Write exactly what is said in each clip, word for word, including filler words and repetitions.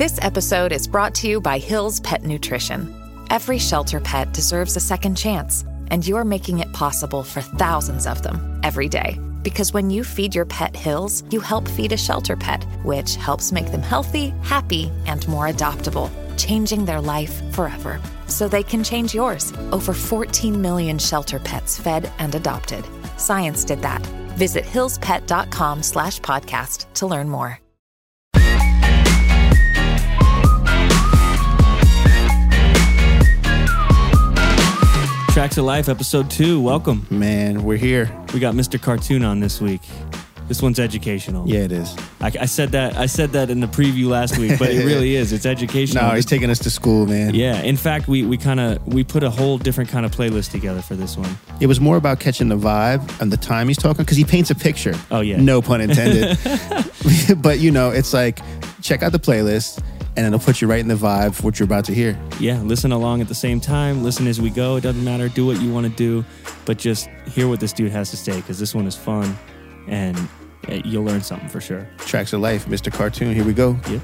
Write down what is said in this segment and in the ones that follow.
This episode is brought to you by Hill's Pet Nutrition. Every shelter pet deserves a second chance, and you're making it possible for thousands of them every day. Because when you feed your pet Hill's, you help feed a shelter pet, which helps make them healthy, happy, and more adoptable, changing their life forever. So they can change yours. Over fourteen million shelter pets fed and adopted. Science did that. Visit hillspet.com slash podcast to learn more. Tracks of Life, episode two. Welcome. Man, we're here. We got Mister Cartoon on this week. This one's educational. Yeah, it is. I, I said that I said that in the preview last week, but it really is. It's educational. No, he's taking us to school, man. Yeah. In fact, we we kind of we put a whole different kind of playlist together for this one. It was more about catching the vibe and the time he's talking, because he paints a picture. Oh, yeah. No pun intended. But, you know, it's like, check out the playlist, and it'll put you right in the vibe for what you're about to hear. Yeah, listen along at the same time. Listen as we go. It doesn't matter. Do what you want to do, but just hear what this dude has to say, because this one is fun, and you'll learn something for sure. Tracks of Life, Mister Cartoon. Here we go. Yeah.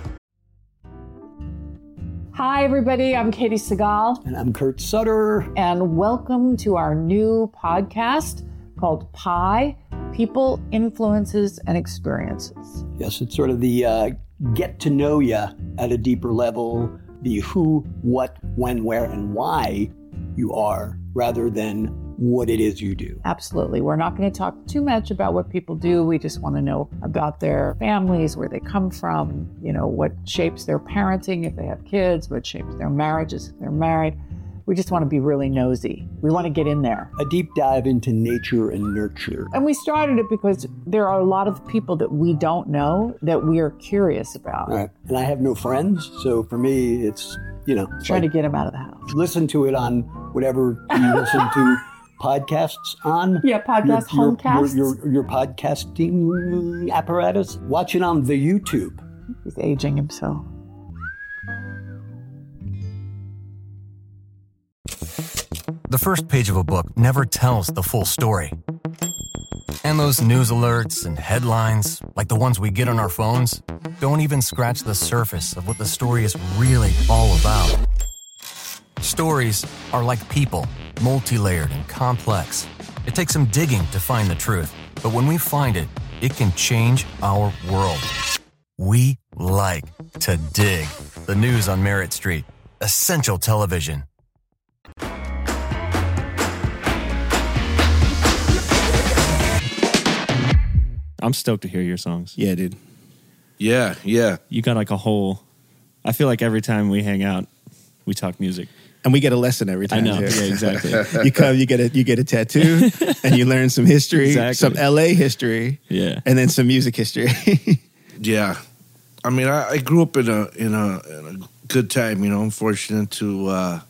Hi, everybody. I'm Katie Segal. And I'm Kurt Sutter. And welcome to our new podcast called Pi, People, Influences, and Experiences. Yes, it's sort of the uh, get to know you at a deeper level, the who, what, when, where, and why you are, rather than what it is you do. Absolutely. We're not going to talk too much about what people do. We just want to know about their families, where they come from, you know, what shapes their parenting if they have kids, what shapes their marriages if they're married. We just want to be really nosy. We want to get in there. A deep dive into nature and nurture. And we started it because there are a lot of people that we don't know that we are curious about. Right. And I have no friends, so for me, it's, you know. Try like, to get them out of the house. Listen to it on whatever you listen to podcasts on. Yeah, podcast, your, homecasts. Your, your, your podcasting apparatus. Watch it on the YouTube. He's aging himself. The first page of a book never tells the full story. And those news alerts and headlines, like the ones we get on our phones, don't even scratch the surface of what the story is really all about. Stories are like people, multi-layered and complex. It takes some digging to find the truth, but when we find it, it can change our world. We like to dig. The news on Merritt Street. Essential television. I'm stoked to hear your songs. Yeah, dude. Yeah, yeah. You got like a whole... I feel like every time we hang out, we talk music. And we get a lesson every time. I know. Too. Yeah, exactly. You come, you get a you get a tattoo, and you learn some history, Exactly. some L A history, Yeah. and then some music history. Yeah. I mean, I, I grew up in a, in a in a good time, you know. I'm fortunate to uh,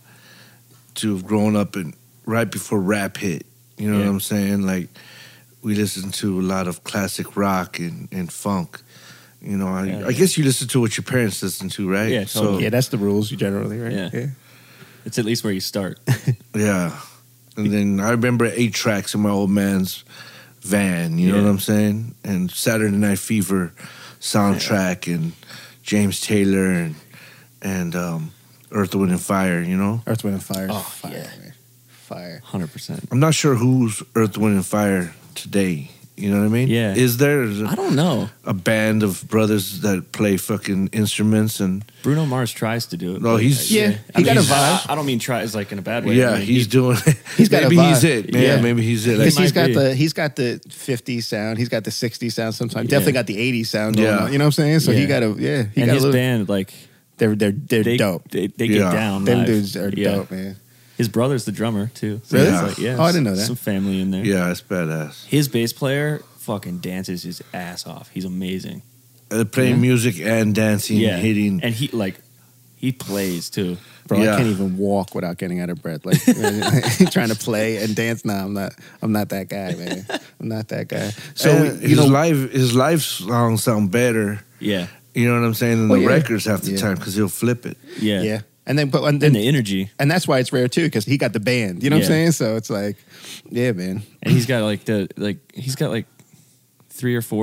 to have grown up in right before rap hit. You know Yeah. what I'm saying? Like, we listened to a lot of classic rock and, and funk. You know, I, Yeah, I guess you listen to what your parents listen to, right? Yeah, totally. Yeah, that's the rules generally, right? Yeah. It's at least where you start. Yeah. And then I remember eight tracks in my old man's van, you know Yeah. what I'm saying? And Saturday Night Fever soundtrack and James Taylor and and um, Earth, Wind and Fire, you know? Earth, Wind and Fire. Oh, fire, yeah. man. Fire. one hundred percent. I'm not sure who's Earth, Wind and Fire today. You know what I mean? Yeah. Is there is I don't know. a band of brothers that play fucking instruments and Bruno Mars tries to do it. No, but, he's- uh, Yeah, I he mean, got a vibe. I, I don't mean try as like in a bad way. yeah, I mean, he's he- doing it. He's got a maybe vibe. he's it. Yeah, Yeah. maybe he's it. Because Like, he's got be. the he's got the fifties sound, he's got the sixties sound. Sometimes Yeah. definitely got the eighties sound. Going Yeah. on, you know what I'm saying? So he Yeah. got a yeah. He and got his a little, band, like They're they're they're they dope. They, they Yeah. get down. Them live. dudes are Yeah. dope, man. His brother's the drummer too. So Really? it's like, yeah. Oh, I didn't know that. Some family in there. yeah, it's badass. His bass player fucking dances his ass off. He's amazing. Uh, playing Yeah. music and dancing, Yeah, hitting. and he like he plays too. Bro, Yeah. I can't even walk without getting out of breath. Like trying to play and dance. Nah, I'm not. I'm not that guy, man. I'm not that guy. So And we, you his know, live his live songs sound better. Yeah, You know what I'm saying? Than Well, the yeah. records half the Yeah. time because he'll flip it. yeah, yeah. And then, but and, And then, the energy, and that's why it's rare too, because he got the band. You know what I'm Yeah. saying? So it's like, yeah, man. and he's got like the like he's got like three or four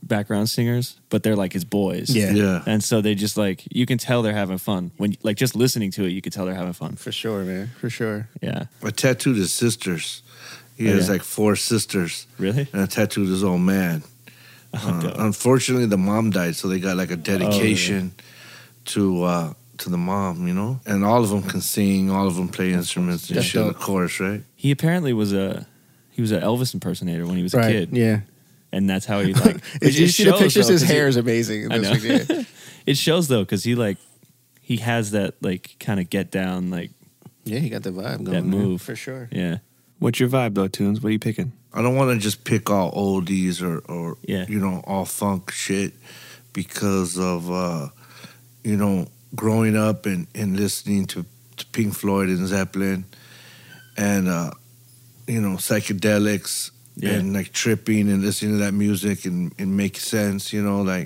background singers, but they're like his boys. Yeah. Yeah. And so they just like, you can tell they're having fun. When like just listening to it, you can tell they're having fun. For sure, man. For sure. Yeah. I tattooed his sisters. He Oh, has yeah. like four sisters. Really? And I tattooed his old man. Uh, dope. unfortunately, the mom died, so they got like a dedication Oh, to uh, to the mom, you know. And all of them can sing, all of them play instruments and That's shit. dope. Of course, right? He apparently was a he was an Elvis impersonator when he was a Right. kid. Yeah. And that's how he like. If you it see the shows, pictures, though, his 'cause he- hair is amazing. I It know. looks like, yeah. It shows though, because he like he has that like kind of get down like Yeah, he got the vibe going. that man. move For sure. Yeah. What's your vibe, though, Tunes? What are you picking? I don't want to just pick all oldies or, or Yeah. you know, all funk shit because of, uh, you know, growing up and, and listening to, to Pink Floyd and Zeppelin and, uh, you know, psychedelics Yeah. and like tripping and listening to that music and it makes sense, you know, like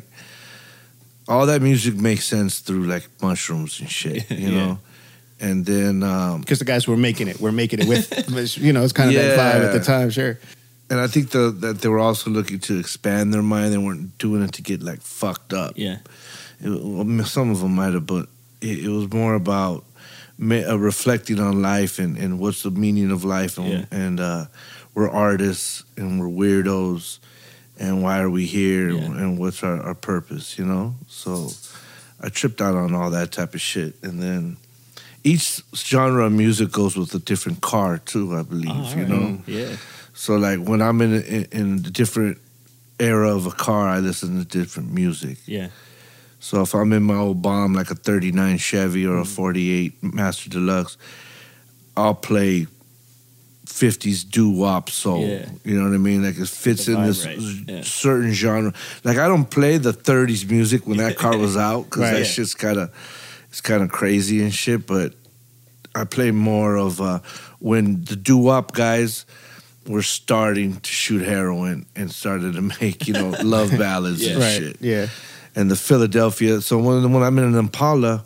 all that music makes sense through like mushrooms and shit, you Yeah. know? And then, um, Because the guys were making it. We're making it with, you know, it's kind of that vibe at the Yeah. time, sure. and I think the, that they were also looking to expand their mind. They weren't doing it to get like fucked up. Yeah. It, well, some of them might have, but it, it was more about me, uh, reflecting on life and, and what's the meaning of life. And, Yeah. and uh, we're artists and we're weirdos. And why are we here? Yeah. And what's our, our purpose, you know? So I tripped out on all that type of shit. And then each genre of music goes with a different car, too, I believe, Oh, you alright. know? Yeah. So like when I'm in a, in, in a different era of a car, I listen to different music. Yeah. So if I'm in my old bomb, like a thirty-nine Chevy or a forty-eight Master Deluxe, I'll play fifties doo-wop soul. Yeah. You know what I mean? Like it fits The in vibe this right. Yeah. certain genre. Like I don't play the thirties music when that car was out because Right. that Yeah. shit's kind of it's kind of crazy and shit. But I play more of uh, when the doo-wop guys were starting to shoot heroin and started to make, you know, love ballads Yeah. and Right. shit. Yeah. And the Philadelphia. So when when I'm in an Impala,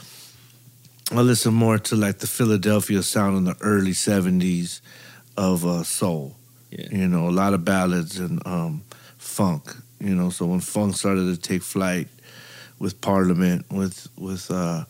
I listen more to like the Philadelphia sound in the early seventies of uh, soul. Yeah. You know, a lot of ballads and um, funk. You know, so when funk started to take flight with Parliament, with with uh,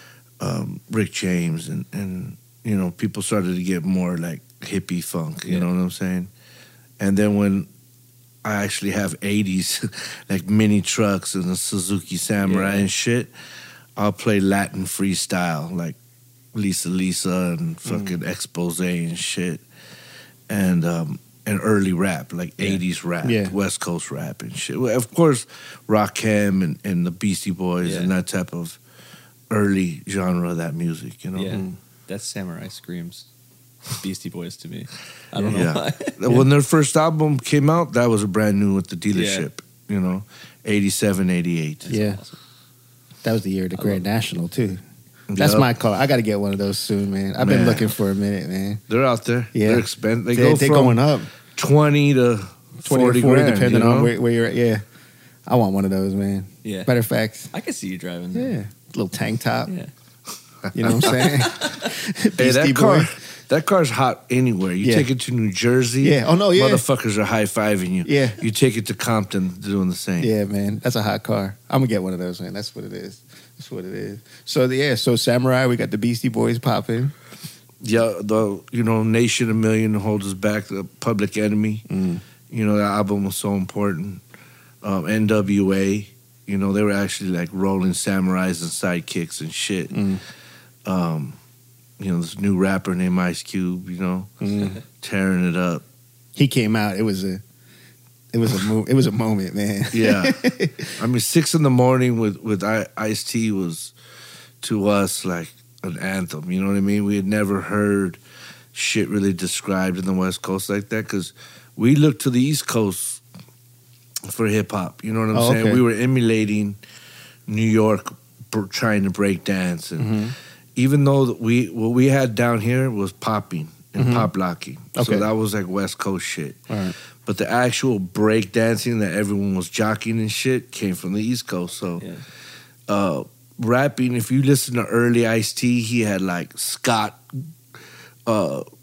um, Rick James, and and you know, people started to get more like hippie funk. You Yeah. know what I'm saying? And then when I actually have eighties like mini trucks and a Suzuki Samurai Yeah. and shit, I'll play Latin freestyle like Lisa Lisa and fucking Expose and shit, and um, and early rap like eighties rap, Yeah. West Coast rap and shit. Well, of course, Rakim and, and the Beastie Boys Yeah. and that type of early genre of that music. You know, Yeah. That samurai screams Beastie Boys to me. I don't know Yeah. why. When their first album came out, that was a brand new with the dealership. You know, eighty-seven, eighty-eight. Yeah. Awesome. That was the year of the Grand National, too. That's Yup. my car. I got to get one of those soon, man. I've been Man. looking for a minute, man. They're out there. Yeah. They're expensive. They, They, go they're from going up. twenty to twenty forty, or forty, grand, depending you know? on where, where you're at. Yeah. I want one of those, man. Yeah. Matter of fact, I can see you driving there. yeah. Little tank top. Yeah. You know what I'm saying? Hey, Beastie that car, Boy. that car's hot anywhere. You Yeah. take it to New Jersey. Yeah. Oh, no, yeah. Motherfuckers are high fiving you. Yeah. You take it to Compton, doing the same. Yeah, man. That's a hot car. I'm going to get one of those, man. That's what it is. That's what it is. So, yeah. So, Samurai, we got the Beastie Boys popping. Yeah, the you know Nation a Million holds us back. The Public Enemy. Mm. You know that album was so important. Um, N W A. You know they were actually like rolling samurais and sidekicks and shit. Mm. Um, you know this new rapper named Ice Cube. You know Mm. tearing it up. He came out. It was a, it was a, mo- it was a moment, man. Yeah, I mean six in the morning with with Ice T was to us like an anthem. You know what I mean? We had never heard shit really described in the West Coast like that because we looked to the East Coast for hip hop. You know what I'm Oh, saying? okay. We were emulating New York, br- trying to break dance, and Mhm. even though that we what we had down here was popping and Mhm. pop locking, Okay. so that was like West Coast shit. All right. But the actual break dancing that everyone was jockeying and shit came from the East Coast. So, Yeah. uh, rapping, if you listen to early Ice-T, he had like Scott, uh,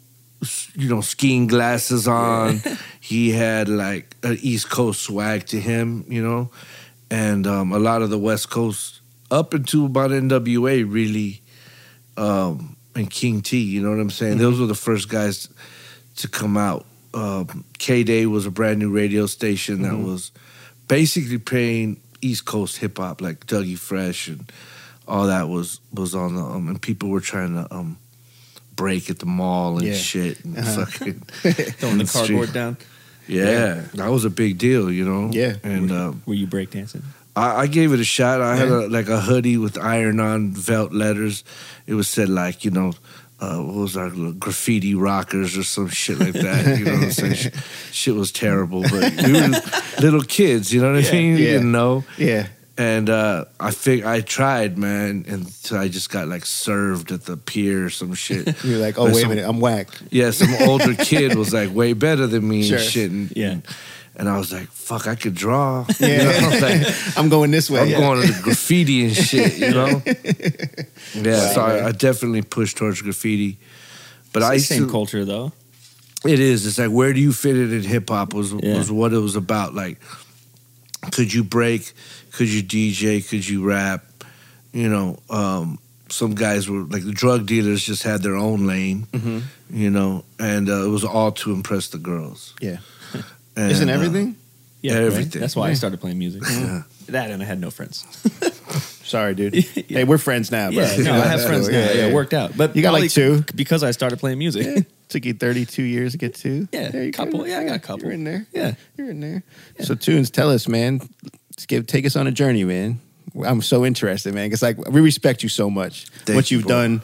you know, skiing glasses on. He had like an East Coast swag to him, you know, and um, a lot of the West Coast up into about N W A really, um, and King T, you know what I'm saying? Mm-hmm. Those were the first guys to come out. Um, K-Day was a brand new radio station that mm-hmm. was basically playing East Coast hip hop, like Dougie Fresh and all that was was on the um, and people were trying to um, break at the mall and yeah. shit and uh-huh. fucking throwing the cardboard down. Yeah, yeah, that was a big deal, you know. Yeah, and were, um, were you breakdancing? I, I gave it a shot. I yeah. had a, like a hoodie with iron-on felt letters. It was said like, you know, uh, what was our graffiti rockers or some shit like that. You know what I'm saying? Shit, shit was terrible, but we were little kids. You know what I yeah, mean? You yeah. didn't know. Yeah. And uh, I think I tried, man, and so I just got like served at the pier or some shit. You're like, oh, like wait some, a minute, I'm whack. Yeah, some older kid was like way better than me sure. and shit. And, yeah. and, and I was like, fuck, I could draw. Yeah. You know? Like, I'm going this way. I'm yeah. going to the graffiti and shit, you know? Yeah, wow, so I, I definitely pushed towards graffiti. But it's I the used same to, culture, though. It is. It's like, where do you fit it in hip-hop was, yeah. was what it was about. Like, could you break? Could you D J? Could you rap? You know, um, some guys were like the drug dealers just had their own lane, mm-hmm. you know, and uh, it was all to impress the girls. Yeah. And, Isn't everything? Uh, yeah, everything. Right? That's why yeah. I started playing music. Yeah. That and I had no friends. Sorry, dude. yeah. Hey, we're friends now, bro. Yeah, no, I have friends now. Yeah, yeah, it worked out. But you got like two because I started playing music. Yeah. Took you thirty-two years to get two. Yeah, a couple. Go. Yeah, I got a couple. You're in there. Yeah, you're in there. Yeah. So, Tunes, tell us, man. Let's give take us on a journey, man. I'm so interested, man. Because like we respect you so much. Thank what you've you, done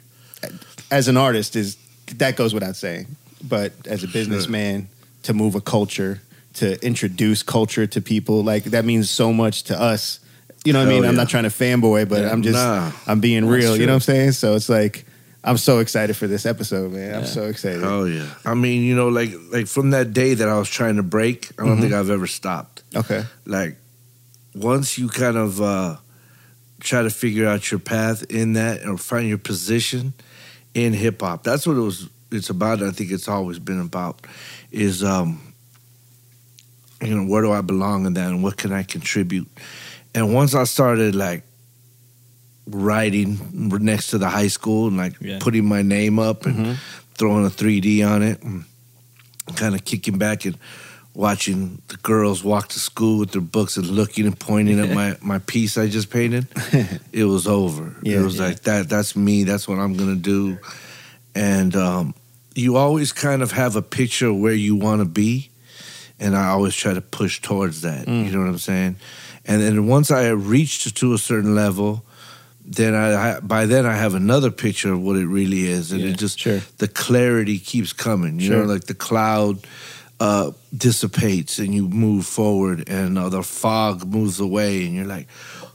as an artist is that goes without saying. But as a businessman, to move a culture, to introduce culture to people, like that means so much to us. You know what Hell I mean? Yeah. I'm not trying to fanboy, but yeah, I'm just nah. I'm being real. That's you know what I'm saying? So it's like I'm so excited for this episode, man. Yeah. I'm so excited. Oh yeah. I mean, you know, like like from that day that I was trying to break, I don't mm-hmm. think I've ever stopped. Okay. Like once you kind of uh, try to figure out your path in that or find your position in hip hop, that's what it was. It's about. I think it's always been about is, um, you know, where do I belong in that and what can I contribute? And once I started like writing next to the high school and like yeah. putting my name up and mm-hmm. throwing a three D on it and kind of kicking back and watching the girls walk to school with their books and looking and pointing at my, my piece I just painted, it was over. Yeah, it was yeah. like, that. that's me. That's what I'm going to do. And um, you always kind of have a picture of where you want to be. And I always try to push towards that. Mm. You know what I'm saying? And then once I reached to a certain level, then I, I by then I have another picture of what it really is. And yeah, it just, sure. the clarity keeps coming. You sure. know, like the cloud uh, dissipates and you move forward and uh, the fog moves away and you're like,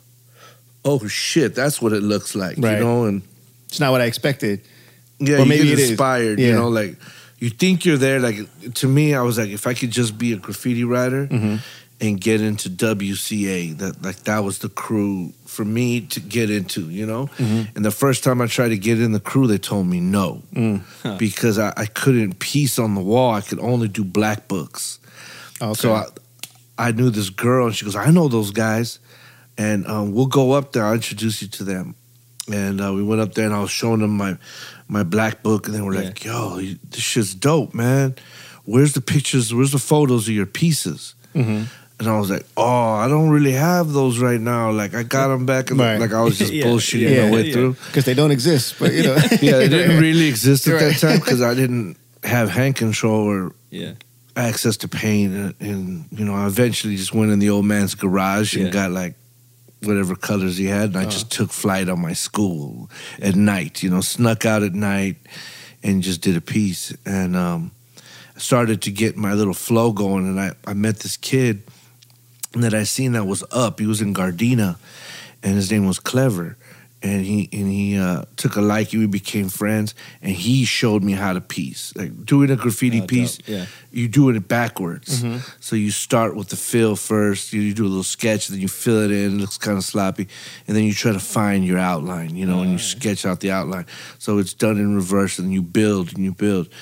oh shit, that's what it looks like, right. you know? And it's not what I expected. Yeah, or you maybe get it inspired, is. Yeah. you know, like you think you're there. Like to me, I was like, if I could just be a graffiti writer mm-hmm. and get into W C A, that like that was the crew for me to get into, you know. Mm-hmm. And the first time I tried to get in the crew, they told me no mm. huh. because I, I couldn't piece on the wall. I could only do black books. Okay. So I, I knew this girl, and she goes, "I know those guys, and um, we'll go up there. I'll introduce you to them." And uh, we went up there, and I was showing them my my black book, and they were yeah. like, "Yo, this shit's dope, man. Where's the pictures? Where's the photos of your pieces?" Mm-hmm. And I was like, "Oh, I don't really have those right now. Like, I got them back, and right. like I was just yeah. bullshitting yeah. my way yeah. through because they don't exist." But you know, yeah, they didn't really exist at right. that time because I didn't have hand control or yeah. access to paint, and, and you know, I eventually just went in the old man's garage and yeah. got like whatever colors he had, and I oh. just took flight on my school at night, you know, snuck out at night and just did a piece. And um, I started to get my little flow going, and I, I met this kid that I seen that was up. He was in Gardena, and his name was Clever. And he and he uh, took a liking. We became friends, and he showed me how to piece. Like doing a graffiti oh, piece, yeah. you do it backwards. Mm-hmm. So you start with the fill first. You do a little sketch, then you fill it in. It looks kind of sloppy, and then you try to find your outline. You know, oh, and you right. sketch out the outline. So it's done in reverse, and you build and you build.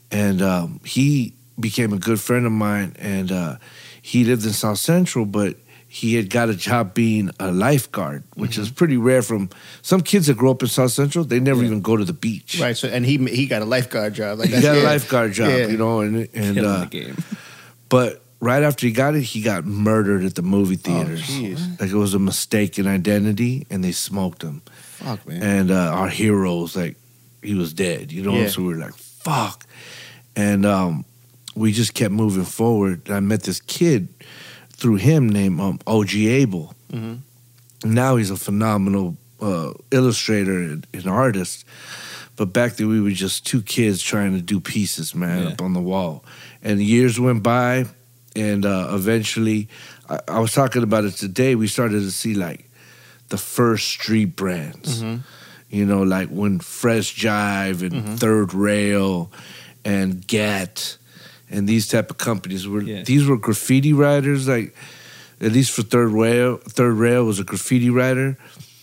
and um, he became a good friend of mine, and uh, he lived in South Central, but he had got a job being a lifeguard, which mm-hmm. is pretty rare from some kids that grow up in South Central. They never yeah. even go to the beach. Right. So, and he he got a lifeguard job. Like he got yeah. a lifeguard job, yeah. you know, and and uh, the game. But right after he got it, he got murdered at the movie theaters. Oh, like it was a mistaken identity, and they smoked him. Fuck, man. And uh, our heroes, like, he was dead, you know? Yeah. So we were like, fuck. And um, we just kept moving forward. I met this kid through him named um, O G Abel. Mm-hmm. Now he's a phenomenal uh, illustrator and, and artist. But back then we were just two kids trying to do pieces, man, yeah. up on the wall. And years went by, and uh, eventually, I, I was talking about it today, we started to see, like, the first street brands. Mm-hmm. You know, like when Fresh Jive and mm-hmm. Third Rail and Gat and these type of companies were yeah. these were graffiti writers, like at least for Third Rail, Third Rail was a graffiti writer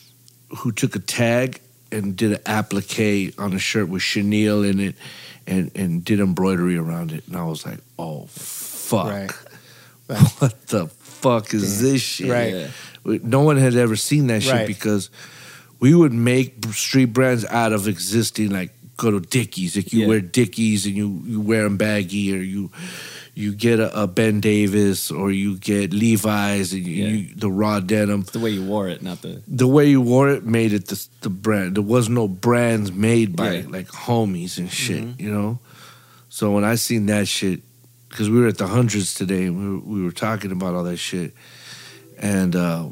who took a tag and did an applique on a shirt with chenille in it and, and did embroidery around it. And I was like, oh fuck. Right. Right. What the fuck is Damn. this shit? Right. Yeah. No one had ever seen that shit right. because we would make street brands out of existing, like go to Dickies. Like you yeah. wear Dickies and you, you wear them baggy, or you you get a, a Ben Davis, or you get Levi's and you, yeah. you, the raw denim. It's the way you wore it, not the... The way you wore it made it the, the brand. There was no brands made by yeah. like homies and shit, mm-hmm. you know? So when I seen that shit, because we were at the hundreds today and we were, we were talking about all that shit, and uh,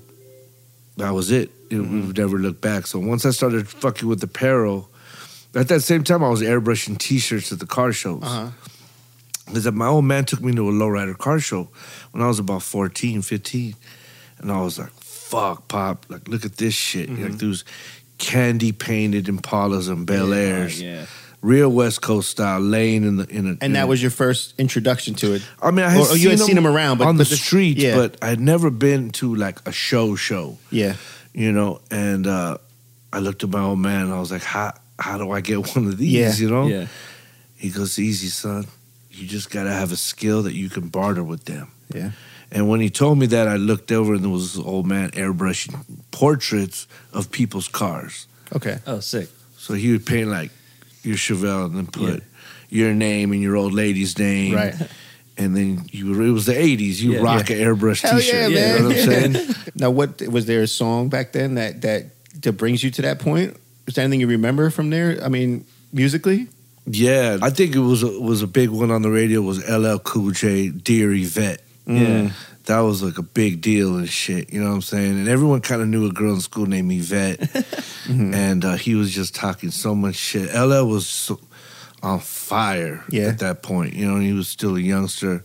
that was it. it mm-hmm. We would never look back. So once I started fucking with apparel, at that same time I was airbrushing T-shirts at the car shows. Uh-huh. Because my old man took me to a lowrider car show when I was about fourteen, fifteen. And I was like, fuck, Pop, like, look at this shit. Mm-hmm. Like, those candy-painted Impalas and Bel Airs. Yeah, yeah. Real West Coast style, laying in the... in a. And in that a, was your first introduction to it? I mean, I had or, or seen you had them seen them around, but on but the street, yeah. but I had never been to, like, a show show. Yeah. You know, and uh, I looked at my old man, and I was like, how, how do I get one of these, yeah. you know? Yeah. He goes, easy, son. You just got to have a skill that you can barter with them. Yeah. And when he told me that, I looked over and there was this old man airbrushing portraits of people's cars. Okay. Oh, sick. So he would paint like your Chevelle and then put Yeah. your name and your old lady's name. Right. And then you it was the eighties. You Yeah. rock Yeah. an airbrush Hell T-shirt. yeah, You man. know what I'm saying? Now, what was there a song back then that that that brings you to that point? Is there anything you remember from there? I mean, musically? Yeah, I think it was a, was a big one on the radio was L L Cool J, Dear Yvette. Yeah. That was like a big deal and shit, you know what I'm saying? And everyone kind of knew a girl in school named Yvette. mm-hmm. And uh, he was just talking so much shit. L L was so, on fire yeah. at that point, you know, and he was still a youngster.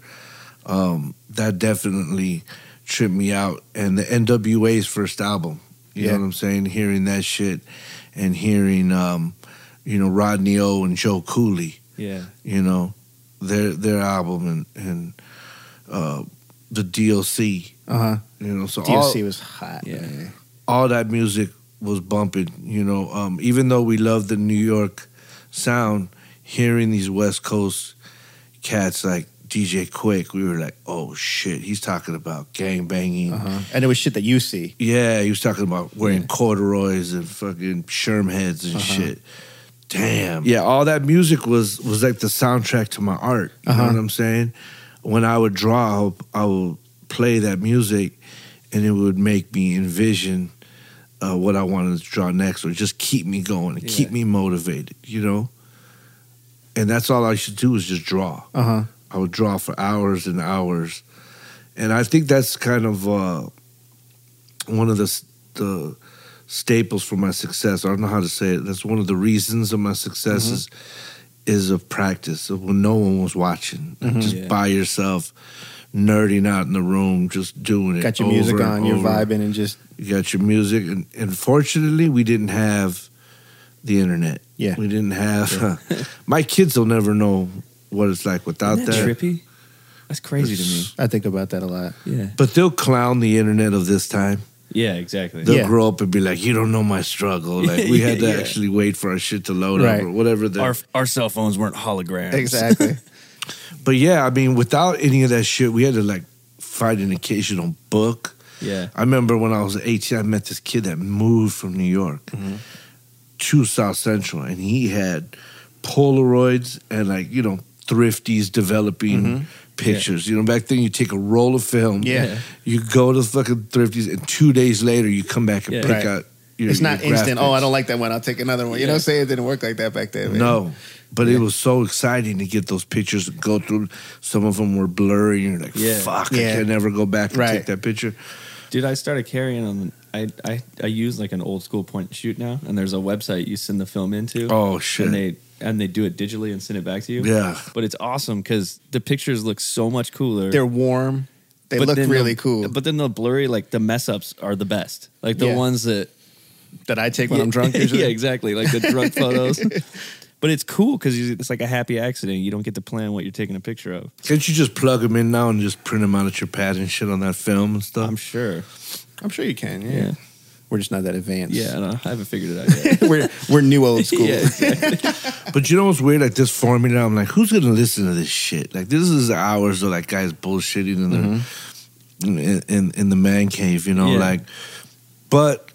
Um, that definitely tripped me out. And the N W A's first album, you yeah. know what I'm saying? Hearing that shit and hearing, um, you know, Rodney O and Joe Cooley. Yeah. You know, their their album and, and uh, the D L C. Uh-huh. You know, so D L C all, was hot. Yeah. Man. all that music was bumping, you know. Um, even though we loved the New York sound, hearing these West Coast cats like D J Quick, we were like, oh shit, he's talking about gang banging. Uh-huh. And it was shit that you see. Yeah, he was talking about wearing Yeah. corduroys and fucking Sherm heads and Uh-huh. shit. Damn. Yeah, all that music was was like the soundtrack to my art. You Uh-huh. know what I'm saying? When I would draw, I would, I would play that music and it would make me envision uh, what I wanted to draw next, or just keep me going and Yeah. keep me motivated, you know? And that's all I should do is just draw. Uh-huh. I would draw for hours and hours. And I think that's kind of uh, one of the, the staples for my success. I don't know how to say it. That's one of the reasons of my success Mm-hmm. is, is a practice of when no one was watching. Like Mm-hmm. just Yeah. by yourself, nerding out in the room, just doing it. Got your music over on, and you're over. vibing and just... You got your music. And, and fortunately, we didn't have the internet. Yeah. We didn't have... my kids will never know what it's like without Isn't that that. trippy? That's crazy to me. I think about that a lot. Yeah. But they'll clown the internet of this time. Yeah, exactly. They'll Yeah. grow up and be like, you don't know my struggle. Like we had to Yeah. actually wait for our shit to load Right. up or whatever. The, Our our cell phones weren't holograms. Exactly. but yeah, I mean, without any of that shit, we had to like find an occasional book. Yeah. I remember when I was eighteen, I met this kid that moved from New York Mm-hmm. to South Central, and he had Polaroids and like you know thrifties developing pictures. You know, back then you take a roll of film, Mm-hmm. Yeah. you go to fucking thrifties, and two days later you come back and Yeah. pick Right. out. Your, It's not your instant. Oh, I graphics. don't like that one. I'll take another one. You know what I'm saying? It didn't work like that back then. Man. No, but it was so exciting to get those pictures and go through. Some of them were blurry, and you're like, Yeah. "Fuck, Yeah. I can never go back and Right. take that picture." Dude, I started carrying on. I, I I use like an old school point and shoot now, and there's a website you send the film into. Oh shit! And they and they do it digitally and send it back to you. Yeah. But it's awesome because the pictures look so much cooler. They're warm. They But look then really the- cool. But then the blurry, like the mess ups, are the best. Like the Yeah. ones that that I take when I'm drunk. Usually. yeah, exactly. Like the drunk photos. But it's cool because it's like a happy accident. You don't get to plan what you're taking a picture of. Can't you just plug them in now and just print them out at your pad and shit on that film and stuff? I'm sure. I'm sure you can. Yeah. Yeah. We're just not that advanced. Yeah, I, don't know. I haven't figured it out yet. we're we're new old school. yeah, exactly. But you know what's weird? Like this formula, I'm like, who's gonna listen to this shit? Like this is hours of like guys bullshitting in the in, in in the man cave, you know, Yeah. like. But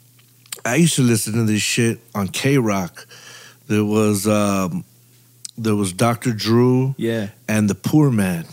I used to listen to this shit on K Rock. There was um, there was Doctor Drew Yeah. and the Poor Man,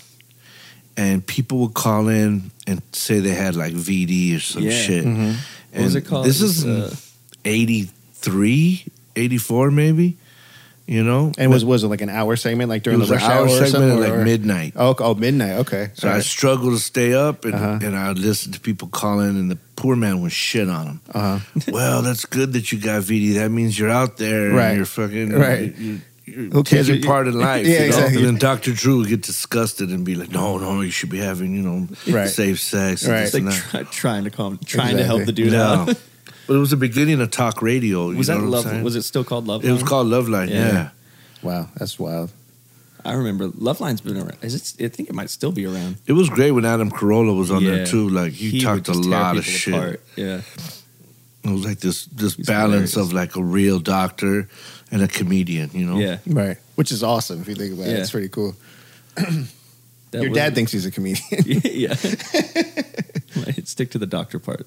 and people would call in and say they had like V D or some Yeah. shit. Mm-hmm. What was And it called? This It is was, uh, eighty-three, eighty-four maybe, you know? And was was it like an hour segment, like it during was the an rush hour hour or segment something? at like or- midnight. Oh, oh, midnight. Okay. So All I right. struggled to stay up, and, Uh-huh. and I would listen to people calling, and the Poor Man would shit on them. Uh-huh. Well, that's good that you got V D. That means you're out there, and Right. you're fucking Right. You, you, Who cares? taking part in life. Yeah, you know? exactly. And then Doctor Drew would get disgusted and be like, "No, no, you should be having you know Right. safe sex." and Right. this It's and like that. try, trying to calm, trying to help the Exactly. dude Yeah. out. But it was the beginning of talk radio. You Was know that what I'm love? saying? Was it still called Love? It was Line? called Love Line. Yeah. Yeah. Wow, that's wild. I remember Love Line's been around. Is it? I think it might still be around. It was great when Adam Carolla was on there Yeah. too. Like he, would talked a just tear lot of people shit. apart. Yeah. It was like this this He's balance hilarious. of like a real doctor and a comedian. You know. Yeah. Right. Which is awesome if you think about it. Yeah. It's pretty cool. That Your was- dad thinks he's a comedian. yeah. Might stick to the doctor part.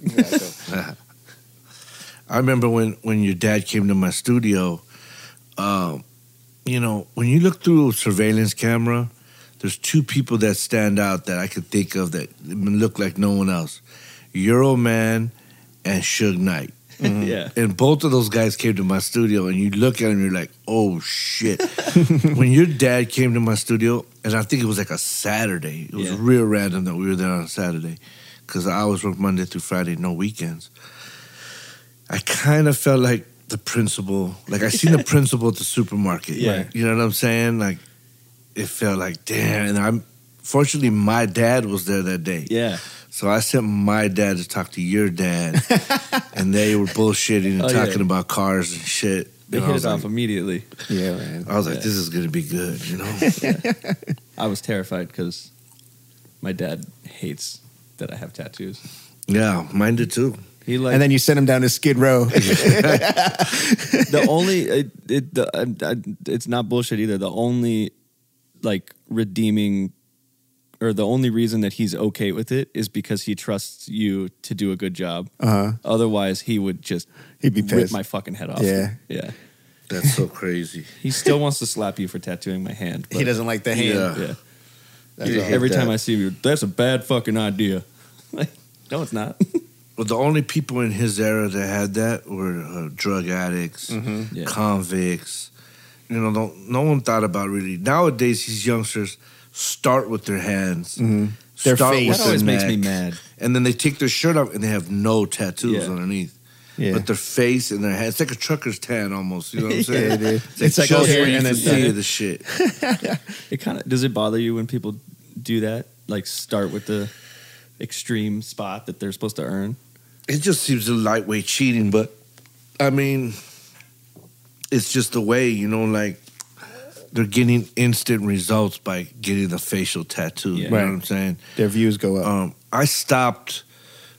I remember when when your dad came to my studio. Um, you know, when you look through a surveillance camera, there's two people that stand out that I could think of that look like no one else: Euro Man and Suge Knight. Yeah. And both of those guys came to my studio, and you look at them, you're like, oh shit. When your dad came to my studio, and I think it was like a Saturday, it was Yeah. real random that we were there on a Saturday, because I always work Monday through Friday, no weekends. I kind of felt like the principal, like I seen the principal at the supermarket. Yeah. Like, you know what I'm saying? Like, it felt like, damn. And I'm, fortunately, my dad was there that day. Yeah. So I sent my dad to talk to your dad, and they were bullshitting and Oh, yeah. talking about cars and shit. They And I hit was it like, off immediately. Yeah, man. I was like, Yeah. this is gonna be good, you know. I was terrified because my dad hates that I have tattoos. Yeah, mine did too. He like And then you sent him down to Skid Row. the only it, it the, I, I, it's not bullshit either. The only like redeeming or the only reason that he's okay with it is because he trusts you to do a good job. Uh-huh. Otherwise, he would just He'd be rip pissed. my fucking head off. Yeah. yeah. That's so crazy. He still wants to slap you for tattooing my hand. He but- doesn't like the hand. Yeah. Yeah. That's Yeah, all. Every time that. I see you, that's a bad fucking idea. Like, no, it's not. Well, the only people in his era that had that were uh, drug addicts, Mm-hmm. Yeah. convicts. You know, no, no one thought about really. Nowadays, these youngsters start with their hands. Mm-hmm. Their start face. with That always their makes me neck, mad. And then they take their shirt off and they have no tattoos Yeah. underneath. Yeah. But their face and their head, it's like a trucker's tan almost. You know what I'm saying? Yeah, dude. It's, It's like, just oh, here, where you and can then- see yeah. the shit. It kind of does it bother you when people do that? Like start with the extreme spot that they're supposed to earn. It just seems a lightweight cheating, but I mean, it's just the way, you know, like they're getting instant results by getting the facial tattoo. Yeah. You know Right. what I'm saying? Their views go up. Um, I stopped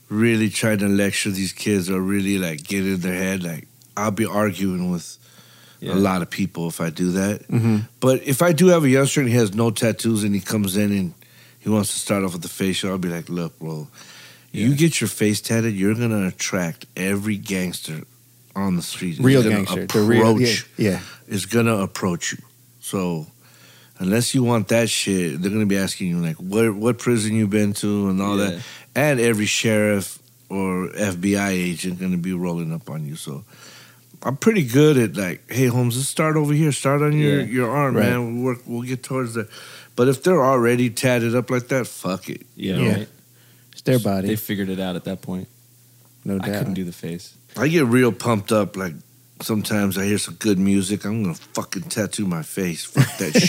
really trying to lecture these kids or really like get in their head. Like I'll be arguing with Yeah. a lot of people if I do that. Mm-hmm. But if I do have a youngster and he has no tattoos and he comes in and he wants to start off with the facial, I'll be like, look, bro, you Yeah. get your face tatted, you're going to attract every gangster on the street. Real Is gonna gangster. The Approach, real, yeah, yeah. Is going to approach you. So unless you want that shit, they're going to be asking you, like, what, what prison you been to and all Yeah. that. And every sheriff or F B I agent going to be rolling up on you. So I'm pretty good at like, hey Holmes, let's start over here. Start on your, Yeah. your arm, Right. man. We'll work. We'll get towards that. But if they're already tatted up like that, fuck it. Yeah, Yeah. right. It's their body, They figured it out at that point. no I doubt. couldn't do the face. I get real pumped up. Like sometimes I hear some good music. I'm gonna fucking tattoo my face. Fuck that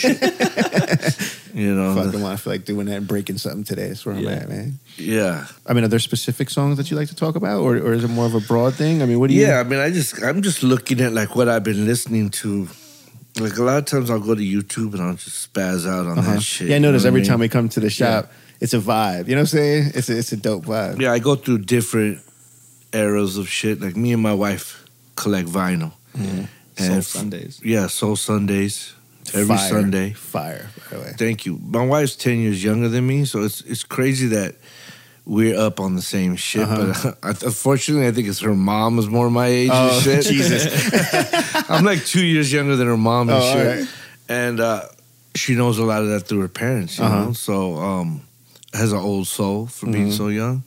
shit. You know. Fucking want to feel like doing that and breaking something today. That's where I'm Yeah. at, man. Yeah. I mean, are there specific songs that you like to talk about, or, or is it more of a broad thing? I mean, what do you? Yeah. I mean, I just I'm just looking at like what I've been listening to. Like a lot of times I'll go to YouTube and I'll just spaz out on Uh-huh. that shit. Yeah, I you know notice what every mean? time we come to the shop, it's a vibe. You know what I'm saying? It's a, it's a dope vibe. Yeah, I go through different eras of shit. Like me and my wife collect vinyl. Mm-hmm. Soul And- Sundays. Yeah, Soul Sundays. Every Fire. Sunday. Fire, by the way. Thank you. My wife's ten years younger than me, so it's it's crazy that we're up on the same shit. Uh-huh. But unfortunately, I think it's her mom is more my age Oh, and shit. Jesus. I'm like two years younger than her mom and Oh, shit. all right. And uh, she knows a lot of that through her parents, you Uh-huh. know? So um, has an old soul for being Mhm. so young.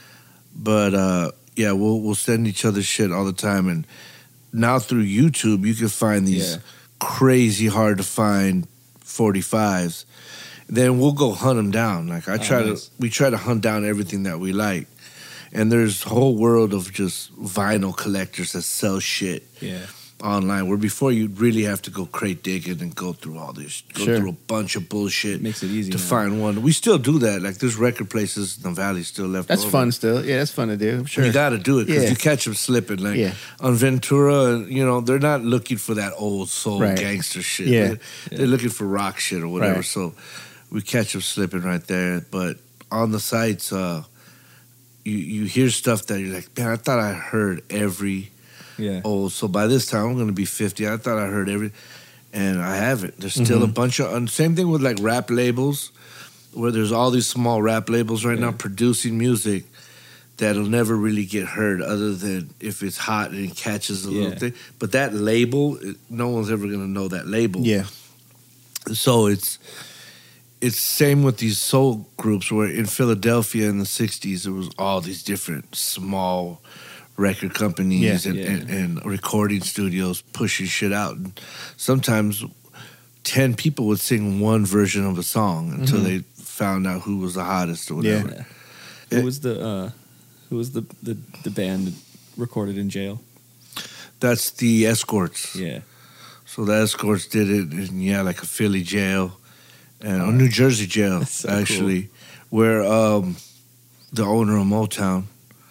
But uh, yeah, we'll we'll send each other shit all the time. And now through YouTube, you can find these Yeah. crazy hard to find forty-fives. Then we'll go hunt them down. Like I Oh, try nice. to, we try to hunt down everything that we like. And there's a whole world of just vinyl collectors that sell shit Yeah. online. Where before you'd really have to go crate digging and go through all this, go Sure. through a bunch of bullshit. It makes it easy to now. find one. We still do that. Like there's record places in the valley still left. That's over. fun still. Yeah, that's fun to do. Sure. You got to do it because Yeah. you catch them slipping. Like Yeah. on Ventura, you know, they're not looking for that old soul Right. gangster shit. Yeah. They're, they're looking for rock shit or whatever. Right. So we catch them slipping right there. But on the sites, uh, you you hear stuff that you're like, man, I thought I heard every Yeah. old. So by this time, I'm going to be fifty. I thought I heard every, and I haven't. There's still a Mm-hmm. bunch of, and same thing with like rap labels, where there's all these small rap labels right now producing music that'll never really get heard other than if it's hot and it catches a little Yeah. thing. But that label, it- no one's ever going to know that label. Yeah. So it's it's same with these soul groups where in Philadelphia in the sixties there was all these different small record companies Yeah. and, Yeah. And, and recording studios pushing shit out. And sometimes ten people would sing one version of a song until Mm-hmm. they found out who was the hottest or whatever. Yeah. Who was the uh, who was the, the the band recorded in jail? That's the Escorts. Yeah. So the Escorts did it in, yeah, like a Philly jail and a New Jersey jail, That's so actually, where um, the owner of Motown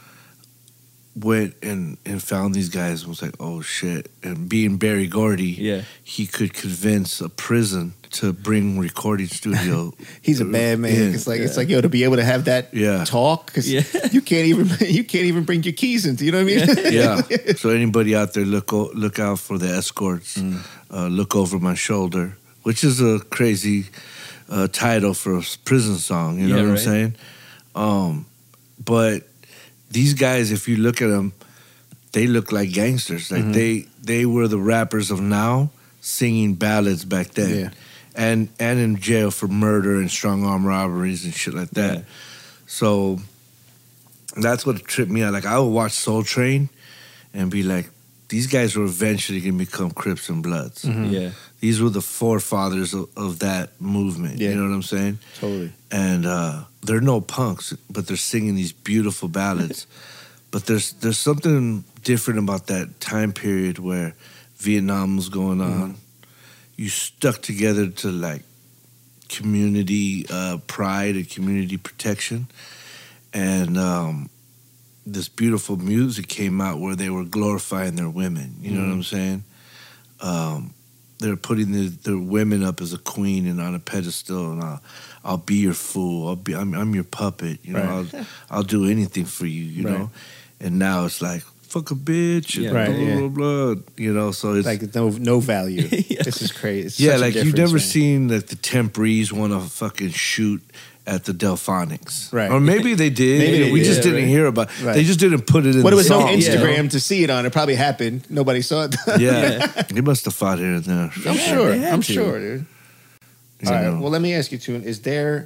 went and, and found these guys and was like, oh, shit. And being Barry Gordy, Yeah. he could convince a prison to bring recording studio. He's a bad man. in. It's like it's like yo to be able to have that Yeah. talk because Yeah. you can't even you can't even bring your keys into. You know what I mean? Yeah. So anybody out there, look o- look out for the Escorts. Mm. Uh, look over my shoulder, which is a crazy uh, title for a prison song. You know Yeah, what I'm right. saying? Um, but these guys, if you look at them, they look like gangsters. Like Mm-hmm. they they were the rappers of now singing ballads back then. Yeah. And and in jail for murder and strong arm robberies and shit like that. Yeah. So that's what tripped me out. Like I would watch Soul Train and be like, these guys were eventually gonna become Crips and Bloods. Yeah. These were the forefathers of, of that movement. Yeah. You know what I'm saying? Totally. And uh, they're no punks, but they're singing these beautiful ballads. But there's there's something different about that time period where Vietnam was going on. You stuck together to like community uh, pride and community protection, and um, this beautiful music came out where they were glorifying their women. You know what I'm saying? Um, they're putting the, their women up as a queen and on a pedestal, and I'll, I'll be your fool. I'll be, I'm, I'm your puppet. You know, Right. I'll, I'll do anything for you. You Right. know, and now it's like fuck a bitch, and Yeah. Right, blah, yeah. blah, blah, blah. You know, so it's Like no no value. This is crazy. It's yeah, such a like you've difference, never man. seen like the Temprees want to fucking shoot at the Delphonics, Right. Or maybe they did. Maybe they we did, just didn't right. hear about. Right. They just didn't put it in. But the it was no song, Instagram you know? to see it on. It probably happened. Nobody saw it. Yeah, he must have fought here and there. I'm sure. they had I'm to. sure, dude. You All right. know. Well, let me ask you, Tune. Is there?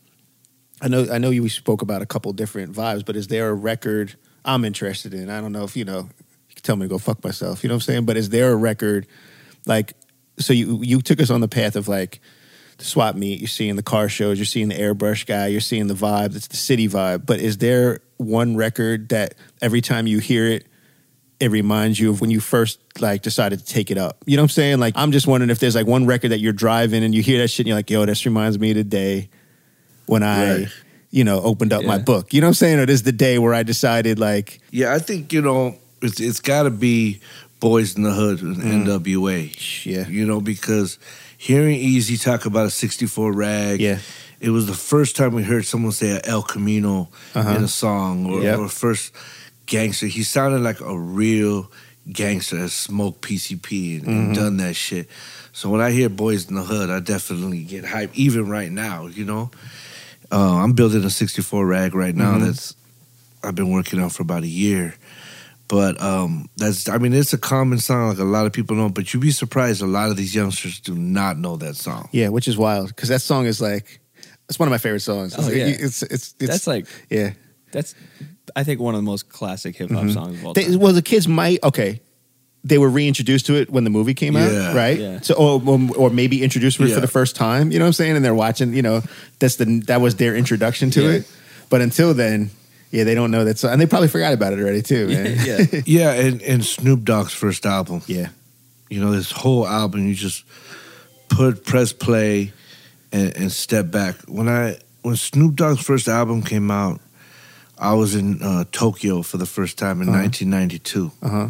I know. I know you spoke about a couple different vibes, but is there a record I'm interested in? I don't know if you know. You can tell me to go fuck myself. You know what I'm saying? But is there a record like? So you you took us on the path of like the swap meet. You're seeing the car shows. You're seeing the airbrush guy. You're seeing the vibe. It's the city vibe. But is there one record that every time you hear it, it reminds you of when you first like decided to take it up? You know what I'm saying? Like, I'm just wondering if there's like one record that you're driving and you hear that shit and you're like, yo, this reminds me of the day when I, Right. you know, opened up my Yeah. book. You know what I'm saying? Or this is the day where I decided like, Yeah, I think you know it's it's got to be Boys in the Hood and Mm. N W A. yeah, You know, because hearing Easy talk about a sixty-four rag, Yeah. it was the first time we heard someone say a El Camino Uh-huh. in a song, or, Yep. or first gangster. He sounded like a real gangster that smoked P C P and, Mm-hmm. and done that shit. So when I hear Boys in the Hood, I definitely get hyped, even right now, you know? Uh, I'm building a sixty-four rag right now Mhm. that's I've been working on for about a year. But um, that's, I mean, it's a common song, like a lot of people know, but you'd be surprised a lot of these youngsters do not know that song. yeah, which is wild because that song is like, it's one of my favorite songs. Oh, it's, yeah. it's, it's, it's, That's like yeah. that's I think one of the most classic hip hop songs of all They, time. well, the kids might okay. They were reintroduced to it when the movie came out, Yeah. right? Yeah. So, or, or, or maybe introduced to it Yeah. for the first time. You know what I'm saying? And they're watching. You know, that's the that was their introduction to Yeah. it. But until then, yeah, they don't know that song, and they probably forgot about it already too, man. yeah. Yeah, and, and Snoop Dogg's first album. yeah. You know, this whole album, you just put press play and, and step back. When I when Snoop Dogg's first album came out, I was in uh, Tokyo for the first time in Uh-huh. nineteen ninety-two. Uh huh.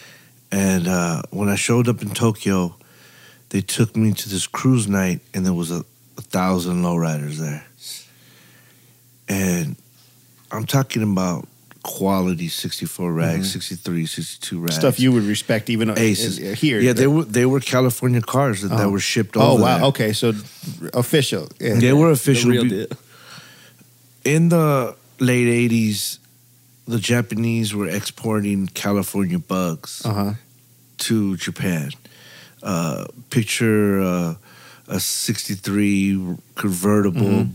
And uh, when I showed up in Tokyo, they took me to this cruise night, and there was a, a thousand lowriders there. And I'm talking about quality sixty-four rags, sixty-three, sixty-two rags. Stuff you would respect even Aces. uh, here. Yeah, they were they were California cars that, that Oh. were shipped Oh over wow. there. Okay, so official. Yeah. They were The official. real Be- deal. In the late eighties, the Japanese were exporting California bugs Uh huh. to Japan. Uh, picture uh, a sixty-three convertible Mhm.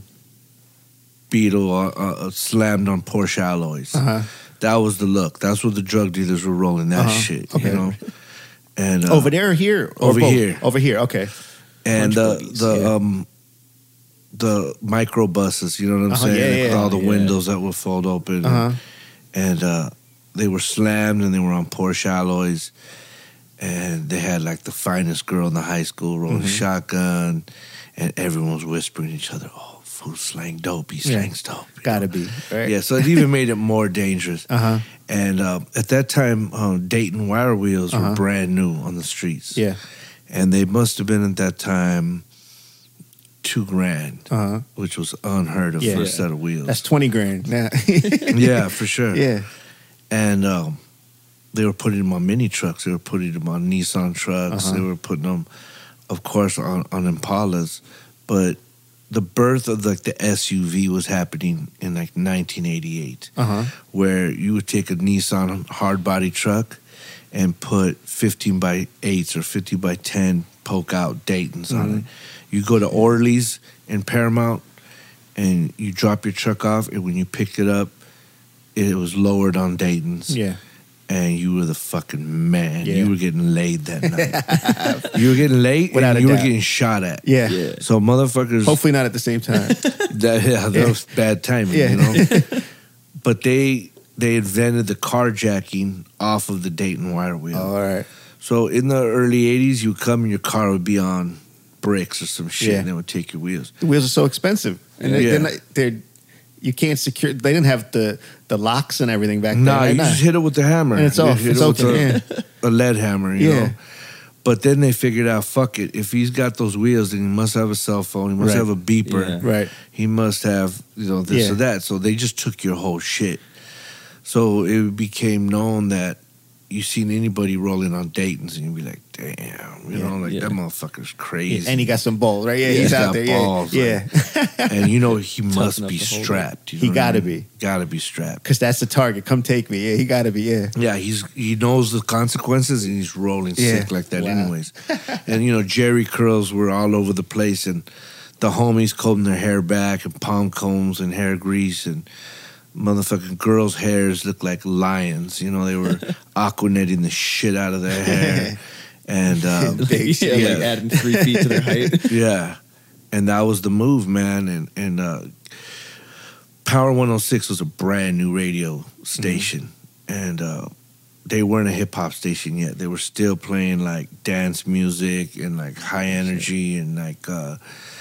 Beetle uh, uh, slammed on Porsche alloys. Uh huh. That was the look. That's what the drug dealers were rolling that Uh-huh. shit, Okay. you know? And uh, Over there or here? Or over both? here. Over here. Okay. and Bunch the of boogies, the yeah. um the micro buses, you know what I'm Uh-huh, saying? yeah, Like yeah, all the yeah. windows that would fold open, Uh-huh. and uh, they were slammed, and they were on Porsche alloys, and they had like the finest girl in the high school rolling Mm-hmm. shotgun, and everyone was whispering to each other, "Oh, fool slang dope, he Yeah. slangs dope." you Gotta know? be. Right? Yeah, so it even made it more dangerous. Uh huh. And uh, at that time, um, Dayton wire wheels Uh-huh. were brand new on the streets. Yeah. And they must have been at that time two grand, Uh huh. which was unheard of Yeah. for a Yeah. set of wheels. That's twenty grand now. yeah, for sure. Yeah. And um, they were putting them on mini trucks. They were putting them on Nissan trucks. Uh-huh. They were putting them, of course, on, on Impalas. But the birth of like the S U V was happening in like nineteen eighty-eight, Uh huh. where you would take a Nissan hard body truck and put fifteen by eights or fifty by ten poke out Daytons on Mhm. it. You go to Orly's in Paramount and you drop your truck off, and when you picked it up, it was lowered on Dayton's. Yeah. And you were the fucking man. Yeah. You were getting laid that night. You were getting laid, Without and a you were doubt. getting shot at. Yeah. Yeah. So motherfuckers, Hopefully not at the same time. that, yeah, that Yeah. was bad timing, Yeah. you know. But they they invented the carjacking off of the Dayton wire wheel. Oh, all right. So in the early eighties, you would come and your car would be on bricks or some shit, Yeah. and they would take your wheels. The wheels are so expensive, and they, Yeah. they're, not, they're you can't secure. They didn't have the the locks and everything back Nah, then. you right? just hit it with the hammer. And it's You off. hit It's it with okay, a, a lead hammer, you Yeah. know. But then they figured out, fuck it, if he's got those wheels, then he must have a cell phone, he must Right. have a beeper, Yeah. Right. he must have, you know, this Yeah. or that. So they just took your whole shit. So it became known that you seen anybody rolling on Dayton's and you'd be like, damn, you Yeah. know, like Yeah. that motherfucker's crazy. And he got some balls, right? Yeah, he's, He's out got there. balls, yeah, yeah. and you know he must enough be to hold it. strapped. You know He what I gotta mean? be. Gotta be strapped. Because that's the target. Come take me. Yeah, he got to be. Yeah. Yeah, he's he knows the consequences and he's rolling Yeah. sick like that Wow. anyways. And you know, Jerry curls were all over the place and the homies combing their hair back and palm combs and hair grease and motherfucking girls' hairs looked like lions. You know, they were aquanetting the shit out of their hair. And um, Big, yeah, yeah. like adding three feet to their height. yeah. And that was the move, man. And and uh, Power one oh six was a brand new radio station. And uh, they weren't a hip hop station yet. They were still playing like dance music and like high energy and like uh,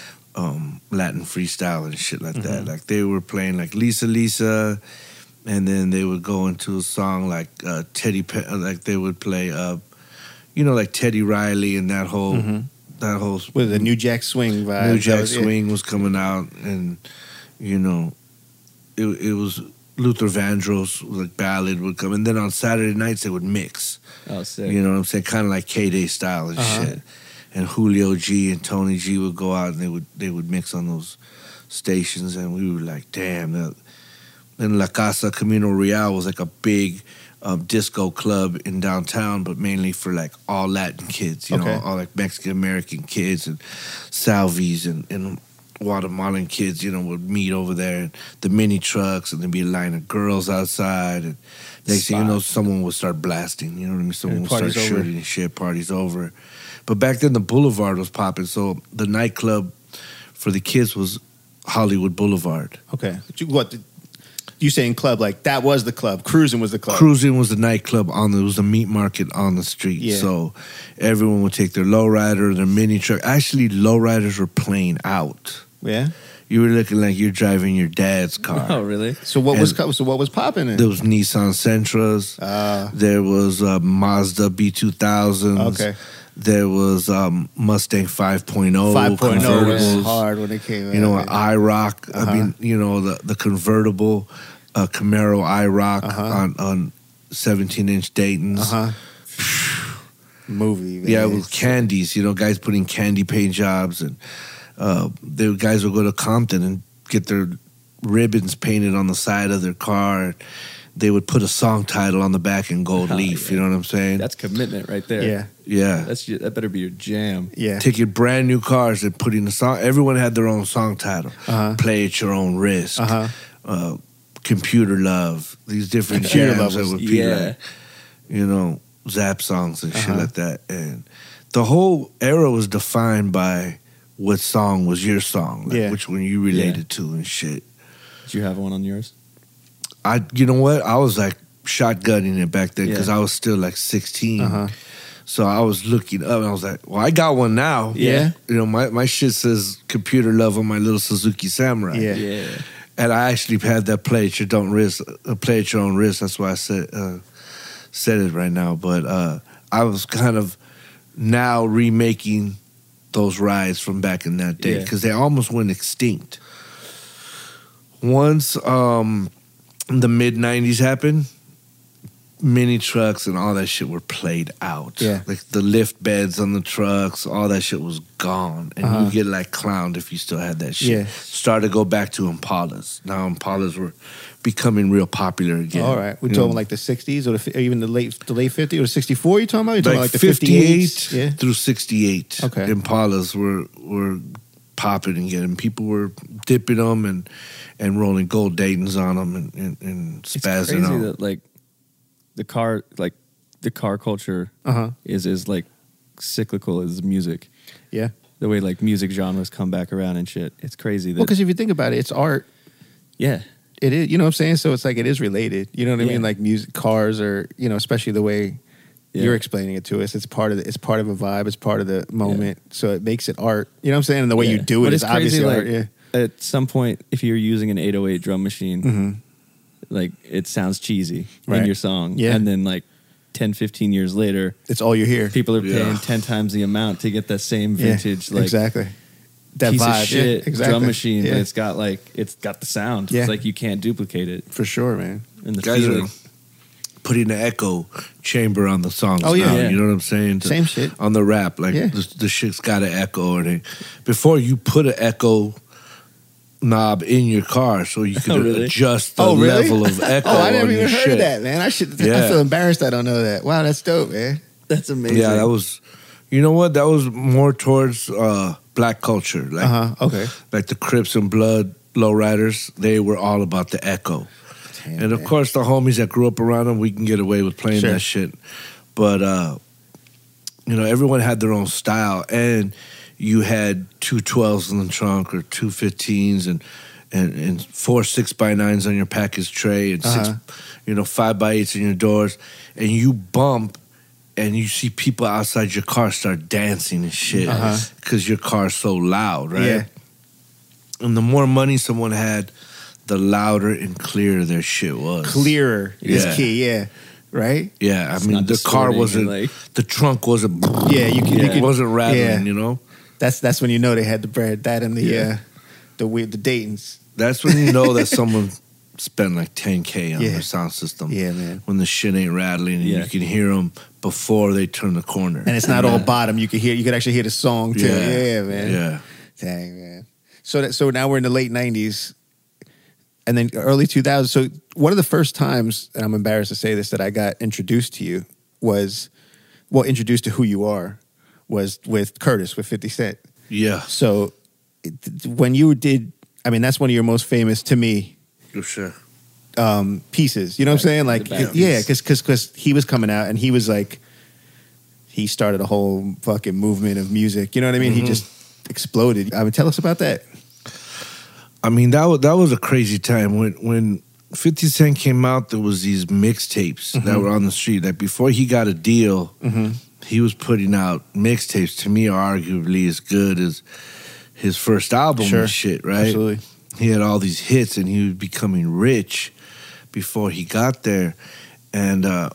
um, Latin freestyle and shit like that. Like they were playing like Lisa Lisa, and then they would go into a song like uh, Teddy, Pe- like they would play, uh, you know, like Teddy Riley and that whole that whole With the New Jack Swing vibe. New That Jack was- yeah. Swing was coming out, and you know, it it was Luther Vandross like ballad would come, and then on Saturday nights they would mix. Oh, sick. You know what I'm saying? Kind of like K-Day style and Uh-huh. shit. And Julio G and Tony G would go out and they would they would mix on those stations, and we were like, damn. That. And La Casa Camino Real was like a big um, disco club in downtown, but mainly for like all Latin kids, you Okay. know, all like Mexican American kids and Salvies and, and Guatemalan kids, you know, would meet over there, and the mini trucks, and there'd be a line of girls outside, and next thing you know, someone would start blasting, you know what I mean? Someone And would start party's over. shooting and shit, party's over. But back then, the Boulevard was popping, so the nightclub for the kids was Hollywood Boulevard. Okay. But you, what? The, you saying club, like that was the club. Cruising was the club. Cruising was the nightclub on the, it was a meat market on the street. Yeah. So everyone would take their lowrider, their mini truck. Actually, lowriders were playing out. Yeah. You were looking like you're driving your dad's car. Oh, really? So what was And- co- so what was popping then? There was Nissan Sentras. Ah. There was uh, Mazda B two thousands. Okay. There was um, Mustang five point oh. five point oh was convertibles. hard when it came out. You know, an man. IROC. Uh-huh. I mean, you know, the, the convertible uh, Camaro IROC Uh-huh. on, on seventeen-inch Daytons. Uh-huh. Movie. Man. Yeah, with candies, you know, guys putting candy paint jobs, and uh, the guys would go to Compton and get their ribbons painted on the side of their car. They would put a song title on the back in gold Oh, leaf. yeah. You know what I'm saying? That's commitment right there. Yeah. yeah. That's your, that better be your jam. Yeah. Taking brand new cars and putting the song. Everyone had their own song title. Uh-huh. Play at your own risk. Uh-huh. Uh, Computer Love. These different Computer jams Love that was- would be yeah. like, you know, Zap songs and shit Uh-huh. like that. And the whole era was defined by what song was your song, like Yeah. which one you related to and shit. Did you have one on yours? I, you know what? I was like shotgunning it back then because Yeah. I was still like sixteen. Uh-huh. So I was looking up and I was like, well, I got one now. Yeah. You know, my, my shit says Computer Love on my little Suzuki Samurai. Yeah. Yeah. And I actually had that play at your don't risk, uh, play at your own risk. That's why I said uh, said it right now. But uh, I was kind of now remaking those rides from back in that day Yeah. because they almost went extinct. Once um, the mid nineties happened, mini trucks and all that shit were played out. Yeah. Like the lift beds on the trucks, all that shit was gone. And Uh-huh. you get like clowned if you still had that shit. Yeah. Started to go back to Impalas. Now Impalas were becoming real popular again. All right. We're You talking know, like the sixties or, the, fi- or even the late the late fifties or the sixty-four you talking about? You're talking like about like the fifty-eight fifty-eight? Yeah. through sixty-eight. Okay. Impalas were were popping again. And people were dipping them and, and rolling gold Daytons on them and, and, and It's spazzing crazy out. that like the car, like the car culture Uh-huh. is as like cyclical as music. Yeah. The way like music genres come back around and shit. It's crazy that Well, because if you think about it, it's art. yeah. It is, you know what I'm saying? So it's like it is related. You know what I Yeah. mean? Like music, cars, or you know, especially the way Yeah. you're explaining it to us. It's part of the, it's part of a vibe. It's part of the moment. So it makes it art. You know what I'm saying? And the way you Yeah. do it But is it's crazy, obviously like, art. Yeah. At some point, if you're using an eight oh eight drum machine, Mhm. like it sounds cheesy Right. in your song. Yeah. And then like ten, fifteen years later, It's all you hear. people are paying Yeah. ten times the amount to get that same Yeah, vintage, like exactly. That piece vibe, of shit yeah, exactly. drum machine, Yeah. but it's got like it's got the sound. Yeah. It's like you can't duplicate it. For sure, man. And the Guys feeling. are putting the echo chamber on the songs. Oh, yeah. now, Yeah. you know what I'm saying? Same shit. on the rap. Like Yeah. the, the shit's got an echo. Or they, before you put an echo knob in your car so you can Oh, really? adjust the Oh, really? level of echo. Oh, I on never your even heard shit. of that, man. I should. I Yeah. feel embarrassed. I don't know that. Wow, that's dope, man. That's amazing. Yeah, that was. You know what? That was more towards uh, black culture. Like, Uh huh. Okay. like the Crips and Blood lowriders. They were all about the echo. Damn, And of man. course, the homies that grew up around them, we can get away with playing Sure. that shit. But, uh, you know, everyone had their own style. And you had two twelves in the trunk or two fifteens and, and, and four six by nines on your package tray and Uh-huh. six, you know, five by eights in your doors. And you bump and you see people outside your car start dancing and shit Uh-huh. because your car's so loud, right? Yeah. And the more money someone had, the louder and clearer their shit was. Clearer is Yeah. key. Yeah. Right. Yeah, I It's mean not the car distorting wasn't, and, like- the trunk wasn't. Yeah, you can- you it can- wasn't rattling. yeah. You know, That's that's when you know they had the bread. That and the Yeah. uh, the weird the Dayton's. that's when you know that someone spent like ten k on Yeah. their sound system. Yeah, man. When the shit ain't rattling and Yeah. you can hear them before they turn the corner. And it's not all bottom. You could hear. You could actually hear the song too. Yeah. Yeah, man. Yeah. Dang, man. So that so now we're in the late nineties, and then early two thousands. So one of the first times, and I'm embarrassed to say this, that I got introduced to you was, well, introduced to who you are, was with Curtis with fifty Cent. Yeah. So it, when you did, I mean, that's one of your most famous to me For sure. um, pieces. You know what I'm saying? Like, the battle yeah, piece. because because he was coming out and he was like, he started a whole fucking movement of music. You know what I mean? Mm-hmm. He just exploded. I mean, tell us about that. I mean that was that was a crazy time when when fifty Cent came out. There was these mixtapes Mm-hmm. that were on the street. Like before he got a deal, he was putting out mixtapes. To me, are arguably as good as his first album Sure. and shit. Right? Absolutely. He had all these hits, and he was becoming rich before he got there. And uh,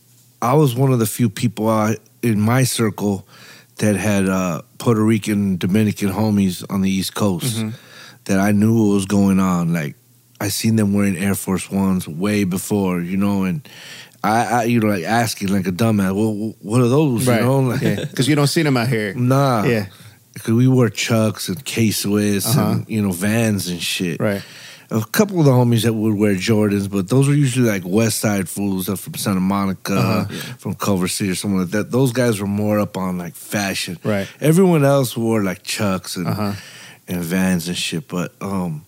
I was one of the few people I, in my circle that had uh, Puerto Rican, Dominican homies on the East Coast that I knew what was going on. Like, I seen them wearing Air Force Ones way before, you know, and I, I you know, like asking like a dumbass, well, what are those, you know? Like, Because you don't see them out here. Nah. Yeah. Because we wore Chucks and K-Swiss Uh-huh. and, you know, Vans and shit. Right. A couple of the homies that would wear Jordans, but those were usually like West Side fools that from Santa Monica, Uh-huh. from Culver City or something like that. Those guys were more up on like fashion. Right. Everyone else wore like Chucks and Uh-huh. and Vans and shit. But um,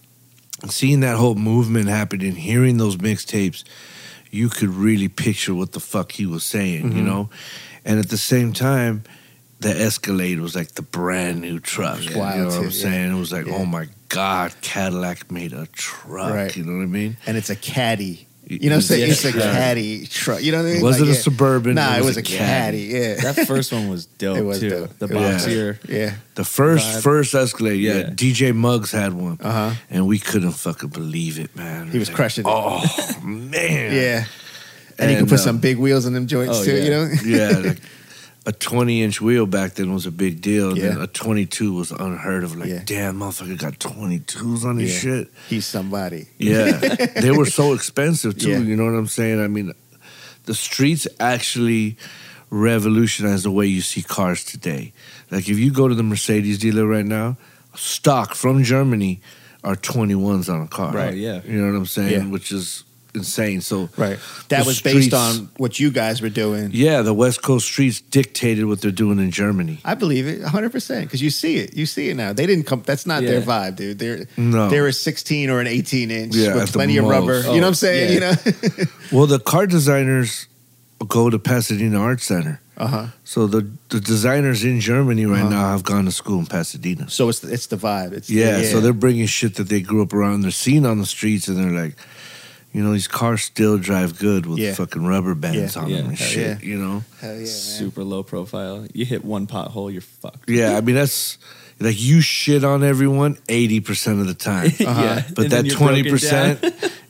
seeing that whole movement happen and hearing those mixtapes, you could really picture what the fuck he was saying, you know? And at the same time, the Escalade was like the brand new truck. You know Wild what I'm too, saying? It was like, Yeah. oh my God, Cadillac made a truck. Right. You know what I mean? And it's a caddy. You know what I'm saying? Yeah. It's a caddy truck. You know what I mean? Was Like, it a yeah. Suburban? Nah, It it was was, a a caddy. Yeah. That first one was dope It was too. dope. The It was boxier. yeah. The first Vibe. first Escalade, yeah, Yeah. D J Muggs had one, Uh-huh. and we couldn't fucking believe it, man. He was Like, crushing it. Oh man, Yeah. And, he could And, put uh, some big wheels on them joints oh, too, yeah. you know? yeah. Like, a twenty inch wheel back then was a big deal. And then Yeah. a twenty-two was unheard of. Like, Yeah. damn, motherfucker got twenty-twos on his Yeah. shit. He's somebody. Yeah. They were so expensive, too. Yeah. You know what I'm saying? I mean, the streets actually revolutionized the way you see cars today. Like, if you go to the Mercedes dealer right now, stock from Germany are twenty-ones on a car. Right, yeah. You know what I'm saying? Yeah. Which is insane. So, Right. That the was based streets- on what you guys were doing. Yeah, the West Coast streets dictated what they're doing in Germany. I believe it one hundred percent because you see it. You see it now. They didn't come. That's not their Yeah. vibe, dude. They're No. they're a sixteen or an eighteen inch Yeah, at with the plenty of most. rubber. Oh, you know what I'm saying? yeah. You know? Well, the car designers go to Pasadena Art Center. uh huh. So the, the designers in Germany right Uh-huh. now have gone to school in Pasadena. So it's it's the vibe. It's Yeah, the, so they're bringing shit that they grew up around. They're seeing on the streets, and they're like, you know, these cars still drive good with Yeah. fucking rubber bands Yeah. on Yeah. them and Hell shit. yeah. You know? hell yeah, man. Super low profile. You hit one pothole, you're fucked. Yeah, I mean that's like you shit on everyone eighty percent of the time. Yeah. But And then that you're twenty broken percent, down.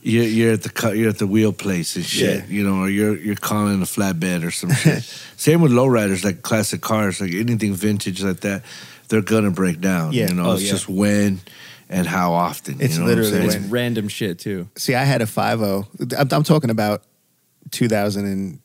you're, you're at the cu- you're at the wheel place and shit, Yeah. you know, or you're you're calling a flatbed or some shit. Same with lowriders, like classic cars, like anything vintage like that, they're gonna break down. Yeah. You know, Oh, it's yeah. just when and how often. It's you know what I'm literally saying? It's when- random shit too. See, I had a five oh. I'm, I'm talking about two thousand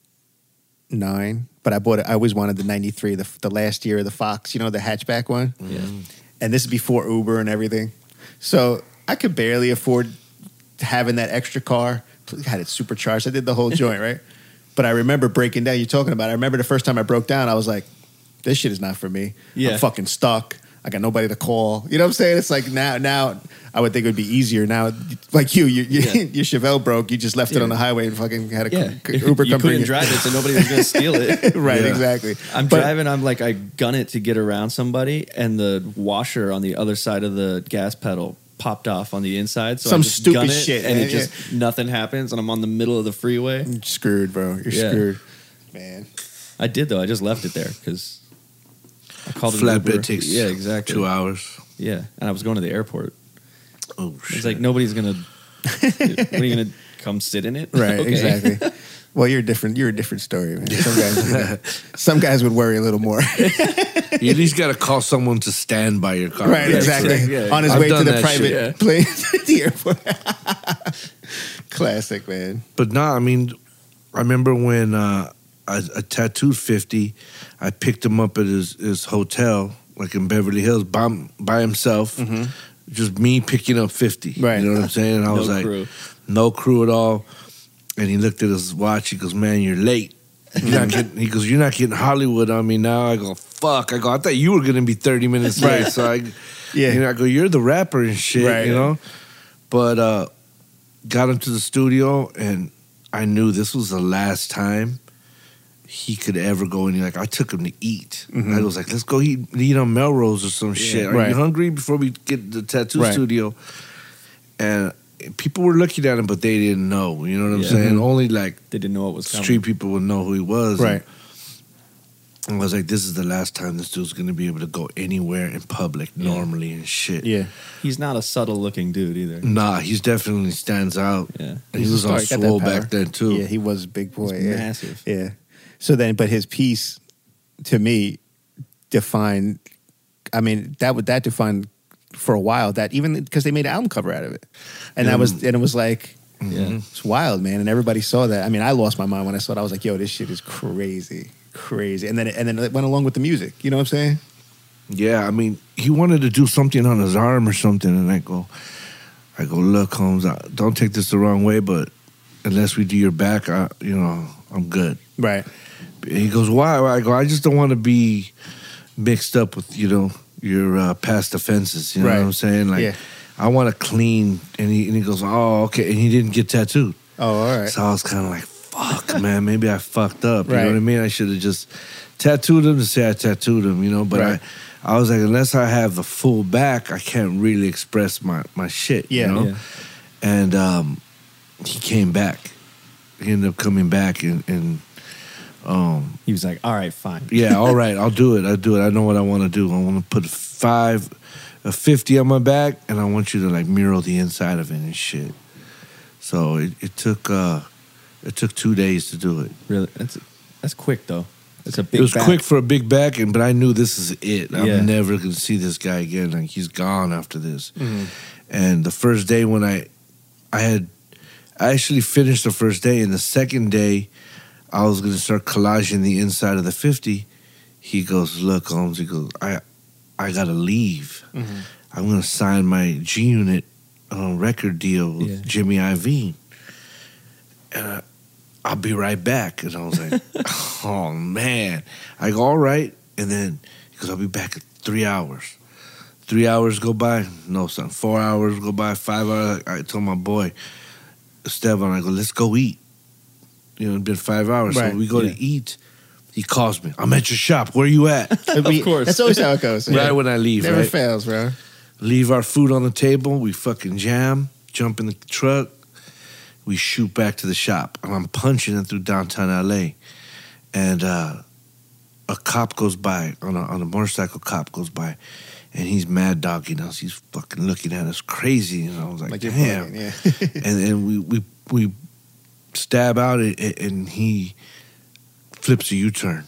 nine, but I bought it. I always wanted the ninety-three, the, the last year of the Fox, you know, the hatchback one. Yeah. And this is before Uber and everything. So I could barely afford having that extra car. I had it supercharged. I did the whole joint, right? But I remember breaking down. You're talking about it. I remember the first time I broke down, I was like, this shit is not for me. Yeah. I'm fucking stuck. I got nobody to call. You know what I'm saying? It's like now, now I would think it would be easier. Now, like you, you, you Yeah. your Chevelle broke. You just left it Yeah. on the highway and fucking had a Yeah, c- Uber you come bring couldn't it. drive it, so nobody was gonna steal it. Right, Yeah. exactly. I'm But- driving. I'm like, I gun it to get around somebody, and the washer on the other side of the gas pedal popped off on the inside. So Some I just stupid gun it, shit, and man, it just nothing happens, and I'm on the middle of the freeway. You're screwed, bro. You're Yeah. screwed, man. I did though. I just left it there because I called it an Uber. Flatbed takes yeah, exactly two hours. Yeah, and I was going to the airport. Oh shit! It's like nobody's gonna. What are you gonna come sit in it? Right, Okay. exactly. Well, you're different. You're a different story, man. Some guys, some guys would worry a little more. You at least got to call someone to stand by your car. Right, Yeah, exactly. exactly. Yeah. On his I've way to done the that private shit, yeah. plane at the airport. Classic, man. But no, I mean, I remember when uh, I, I tattooed fifty, I picked him up at his, his hotel, like in Beverly Hills, by, by himself. Just me picking up fifty. Mm-hmm. Right. You know what I'm saying? And I No was like, crew. no crew at all. And he looked at his watch. He goes, man, you're late. You're not getting, he goes, you're not getting Hollywood on me now. I go, fuck. I go, I thought you were going to be thirty minutes late. Right. So I, Yeah. you know, I go, you're the rapper and shit, Right. you know? But uh, got him to the studio, and I knew this was the last time he could ever go in. Like, I took him to eat. Mhm. I was like, let's go eat, eat on Melrose or some shit. Are Right. you hungry before we get the tattoo Right. studio? And people were looking at him, but they didn't know. You know what I'm Yeah. saying? Mhm. Only like They didn't know what was coming. street people would know who he was. Right. And I was like, this is the last time this dude's going to be able to go anywhere in public Yeah. normally and shit. Yeah. He's not a subtle looking dude either. Nah, he's definitely stands out. Yeah. And he He's was a on star. Got that swole power. back then too. Yeah, he was a big boy. He's yeah. massive. Yeah. So then, but his piece, to me, defined. I mean, that would that defined for a while. That even because they made an album cover out of it, and Yeah. that was and it was like Yeah. it's wild, man. And everybody saw that. I mean, I lost my mind when I saw it. I was like, yo, this shit is crazy, crazy. And then it, and then it went along with the music. You know what I'm saying? Yeah, I mean, he wanted to do something on his arm or something, and I go, I go, look, Holmes, I- don't take this the wrong way, but unless we do your back, I, you know, I'm good. Right. He goes, why? I go, I just don't want to be mixed up with, you know, your uh, past offenses. You know Right. what I'm saying? Like, Yeah. I want to clean. And he, and he goes, oh, okay. And he didn't get tattooed. Oh, all right. So I was kind of like, fuck, man, maybe I fucked up. You Right. know what I mean? I should have just tattooed him to say I tattooed him, you know? But Right. I, I was like, unless I have the full back, I can't really express my, my shit, Yeah. you know? Yeah. And um, he came back. He ended up coming back and, and um, He was like, all right, fine. yeah, all right, I'll do it. I'll do it. I know what I want to do. I want to put five, a fifty on my back, and I want you to like mural the inside of it and shit. So it, it took uh, it took two days to do it. Really, that's that's quick though. It's a big. It was back. quick for a big back, and but I knew this is it. I'm Yeah. never gonna see this guy again. Like he's gone after this. Mm-hmm. And the first day when I, I had, I actually finished the first day, and the second day, I was gonna start collaging the inside of the fifty. He goes, "Look, Holmes." He goes, "I, I gotta leave. Mm-hmm. I'm gonna sign my G Unit uh, record deal with Yeah. Jimmy Iovine, and I, I'll be right back." And I was like, "Oh man!" I go, "All right," and then he goes, "I'll be back in three hours." Three hours go by, no son. Four hours go by, five hours. I told my boy Esteban, I go, "Let's go eat." You know, it's been five hours, Right, so we go yeah. to eat. He calls me. "I'm at your shop. Where you at?" Of course. That's always how it goes. Right when I leave, Never right? fails, bro. Leave our food on the table. We fucking jam, jump in the truck. We shoot back to the shop. And I'm punching it through downtown L A. And uh, a cop goes by, on a, on a motorcycle cop goes by. and he's mad dogging us. He's fucking looking at us crazy, and I was like, Like you're damn. playing, yeah. and then we we we stab out, and, and he flips a U-turn,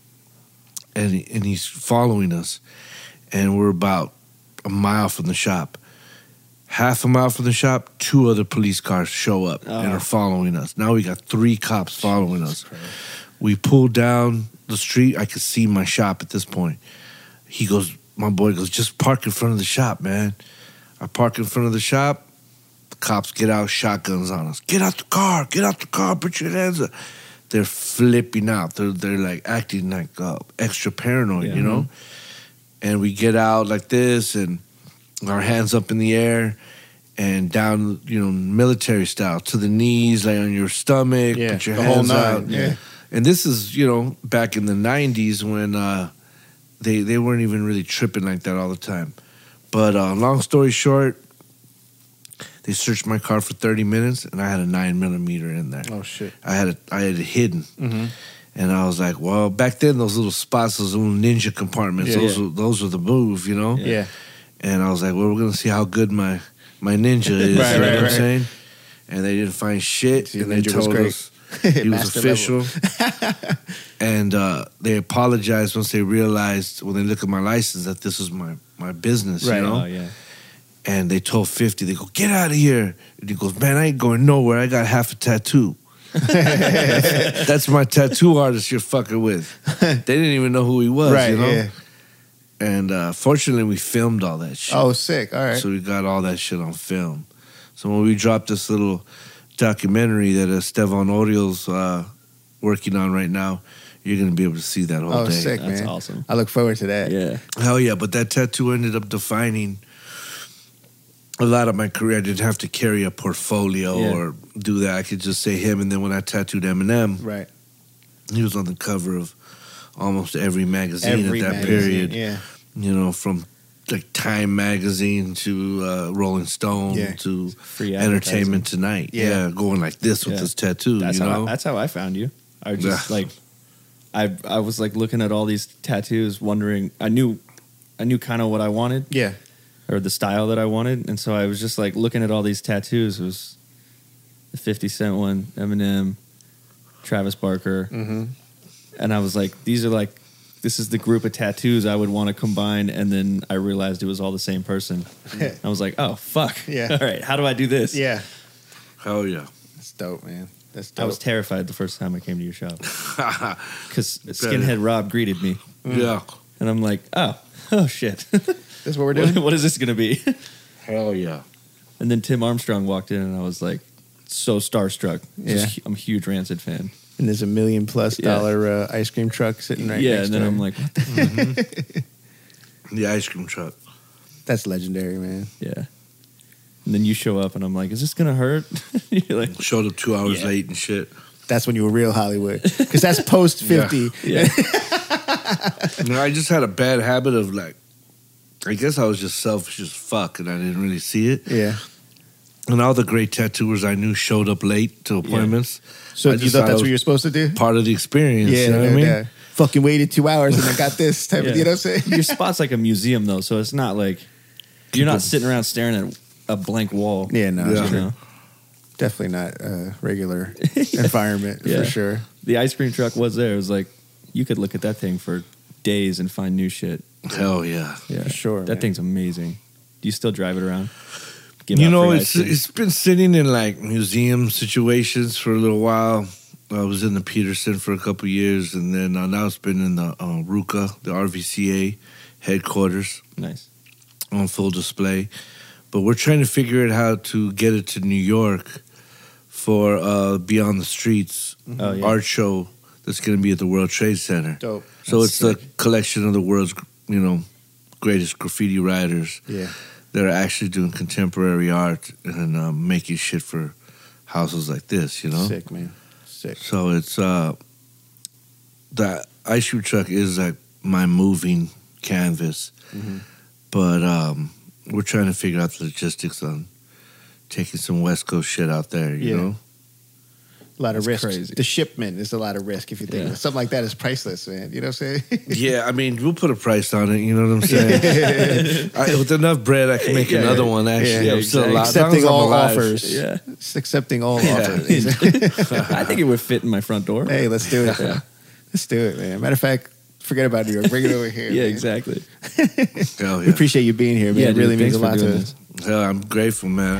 and and he's following us, and we're about a mile from the shop. Half a mile from the shop, two other police cars show up Oh. and are following us. Now we got three cops following us. We pull down the street. I could see my shop at this point. He goes, my boy goes, just park in front of the shop, man. I park in front of the shop. The cops get out, shotguns on us. Get out the car, get out the car, put your hands up. They're flipping out. They're, they're like acting like uh, extra paranoid, Yeah. you know? And we get out like this and our hands up in the air and down, you know, military style, to the knees, like on your stomach, Yeah, put your the whole hands nine, out. yeah. And this is, you know, back in the nineties when uh, they, they weren't even really tripping like that all the time. But uh, long story short, they searched my car for thirty minutes and I had a nine millimeter in there. Oh, shit. I had it, I had it hidden. Mm-hmm. And I was like, well, back then, those little spots, those little ninja compartments, Yeah, those, yeah. Were, those were the move, you know? Yeah. And I was like, well, we're going to see how good my, my ninja is. Right, you know right, what I'm right. saying? And they didn't find shit. Your and they ninja was told great. us he was Master official. level. And uh, they apologized once they realized, when they look at my license, that this was my, my business, Right. you know? Oh, yeah. And they told fifty, they go, get out of here. And he goes, man, I ain't going nowhere. I got half a tattoo. that's, that's my tattoo artist you're fucking with. They didn't even know who he was, Right, you know? yeah. And uh, fortunately, we filmed all that shit. Oh, sick. All right. So we got all that shit on film. So when we dropped this little documentary that uh, Stefan Oriol's uh, working on right now, you're going to be able to see that all Oh, day. sick, That's man. awesome. I look forward to that. Yeah. Hell yeah, but that tattoo ended up defining a lot of my career. I didn't have to carry a portfolio Yeah. or do that. I could just say him. And then when I tattooed Eminem, Right. he was on the cover of almost every magazine Every at that magazine, period. Yeah. You know, from like Time magazine to uh, Rolling Stone Yeah. to Free Entertainment Tonight. Yeah. Yeah. going like this with Yeah. this tattoo, That's you how know? I, that's how I found you. I was just Yeah. like, I I was like looking at all these tattoos, wondering. I knew, I knew kind of what I wanted Yeah. or the style that I wanted, and so I was just like looking at all these tattoos. It was the fifty Cent one, Eminem, Travis Barker, Mm-hmm. and I was like, these are like, this is the group of tattoos I would want to combine. And then I realized it was all the same person. I was like, oh fuck, Yeah. all right, how do I do this? Yeah. Hell yeah. That's dope, man. That's I dope. was terrified the first time I came to your shop because Skinhead Rob greeted me, Yeah. and I'm like, oh, oh shit, That's what we're doing? what, what is this gonna be? Hell yeah. And then Tim Armstrong walked in, and I was like, so starstruck. Just- Yeah. I'm a huge Rancid fan. And there's a million plus Yeah. dollar uh, ice cream truck sitting right yeah, next and then to I'm him. like, what the? The ice cream truck. That's legendary, man. Yeah. And then you show up, and I'm like, is this gonna hurt? You're like, Showed up two hours Yeah. late and shit. That's when you were real Hollywood. Because that's post fifty. yeah, You know, I just had a bad habit of like, I guess I was just selfish as fuck and I didn't really see it. Yeah. And all the great tattooers I knew showed up late to appointments. So I you just thought thought that's it what was you're supposed to do? Part of the experience. Yeah, you know what yeah, I mean? yeah. Fucking waited two hours and I got this type Yeah. of, you know what I'm saying? your spot's like a museum though, so it's not like you're not sitting around staring at a blank wall. Yeah, no, Yeah. You know? definitely not a regular environment Yeah. for sure. The ice cream truck was there. It was like you could look at that thing for days and find new shit. Hell yeah. Yeah, For sure, That man. thing's amazing. Do you still drive it around? Give You out know, free it's ice cream? it's been sitting in like museum situations for a little while. I was in the Peterson for a couple years, and then uh, now it's been in the uh, RUCA, the R V C A headquarters, nice. on full display. But we're trying to figure out how to get it to New York for uh, Beyond the Streets Oh, yeah. art show that's going to be at the World Trade Center. Dope. So That's it's a collection of the world's, you know, greatest graffiti writers Yeah. that are actually doing contemporary art and um, making shit for houses like this, you know? Sick, man. Sick. So it's, uh, the ice cream truck is like my moving canvas. Mhm. But um, we're trying to figure out the logistics on taking some West Coast shit out there, you Yeah. know? A lot of That's risk. crazy. The shipment is a lot of risk if you think Yeah. of it. Something like that is priceless, man. You know what I'm saying? Yeah, I mean, we'll put a price on it. You know what I'm saying? I, with enough bread, I can make Yeah, another yeah. one. Actually, Yeah, I'm still exactly. alive. As long Accepting as I'm all alive. offers. Yeah. It's accepting all Yeah. offers. I think it would fit in my front door. Hey, let's do it. Man. Let's do it, man. Matter of fact, forget about New York. Bring it over here. Yeah, man. exactly. Hell We yeah. appreciate you being here, man. Yeah, it really dude, means a thanks lot for to doing us. this. Hell, I'm grateful, man.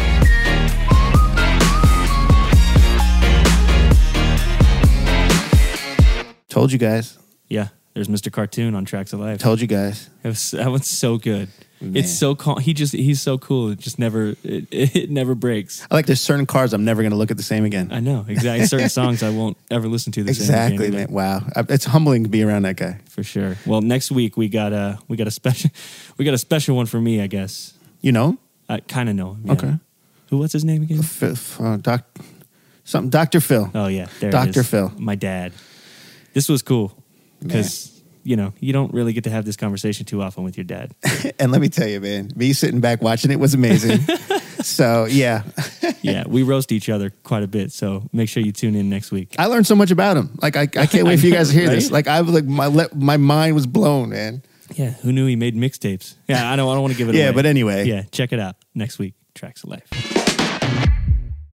Told you guys. Yeah, there's Mister Cartoon on Tracks of Life. Told you guys. It was, that one's so good. Man. It's so calm. He just he's so cool. It just never it, it never breaks. I like there's certain cars I'm never going to look at the same again. I know exactly. Certain songs I won't ever listen to the Exactly, same again. man. Wow. I- It's humbling to be around that guy. For sure. Well, next week we got a we got a special we got a special one for me. I guess You know? I kind of know him. yeah. Okay. Who? What's his name again? F- f- uh, doc, something. Doctor Phil. Oh yeah, there it Doctor is. Phil. My dad. This was cool because you know you don't really get to have this conversation too often with your dad. And let me tell you, man, me sitting back watching it was amazing. So, yeah. Yeah, we roast each other quite a bit. So make sure you tune in next week. I learned so much about him. Like, I, I can't wait for you guys to hear Right? this. Like, I was like, my le- my mind was blown, man. Yeah, who knew he made mixtapes? Yeah, I don't. I don't want to give it away. Yeah, but anyway. Yeah, check it out next week. Tracks of Life.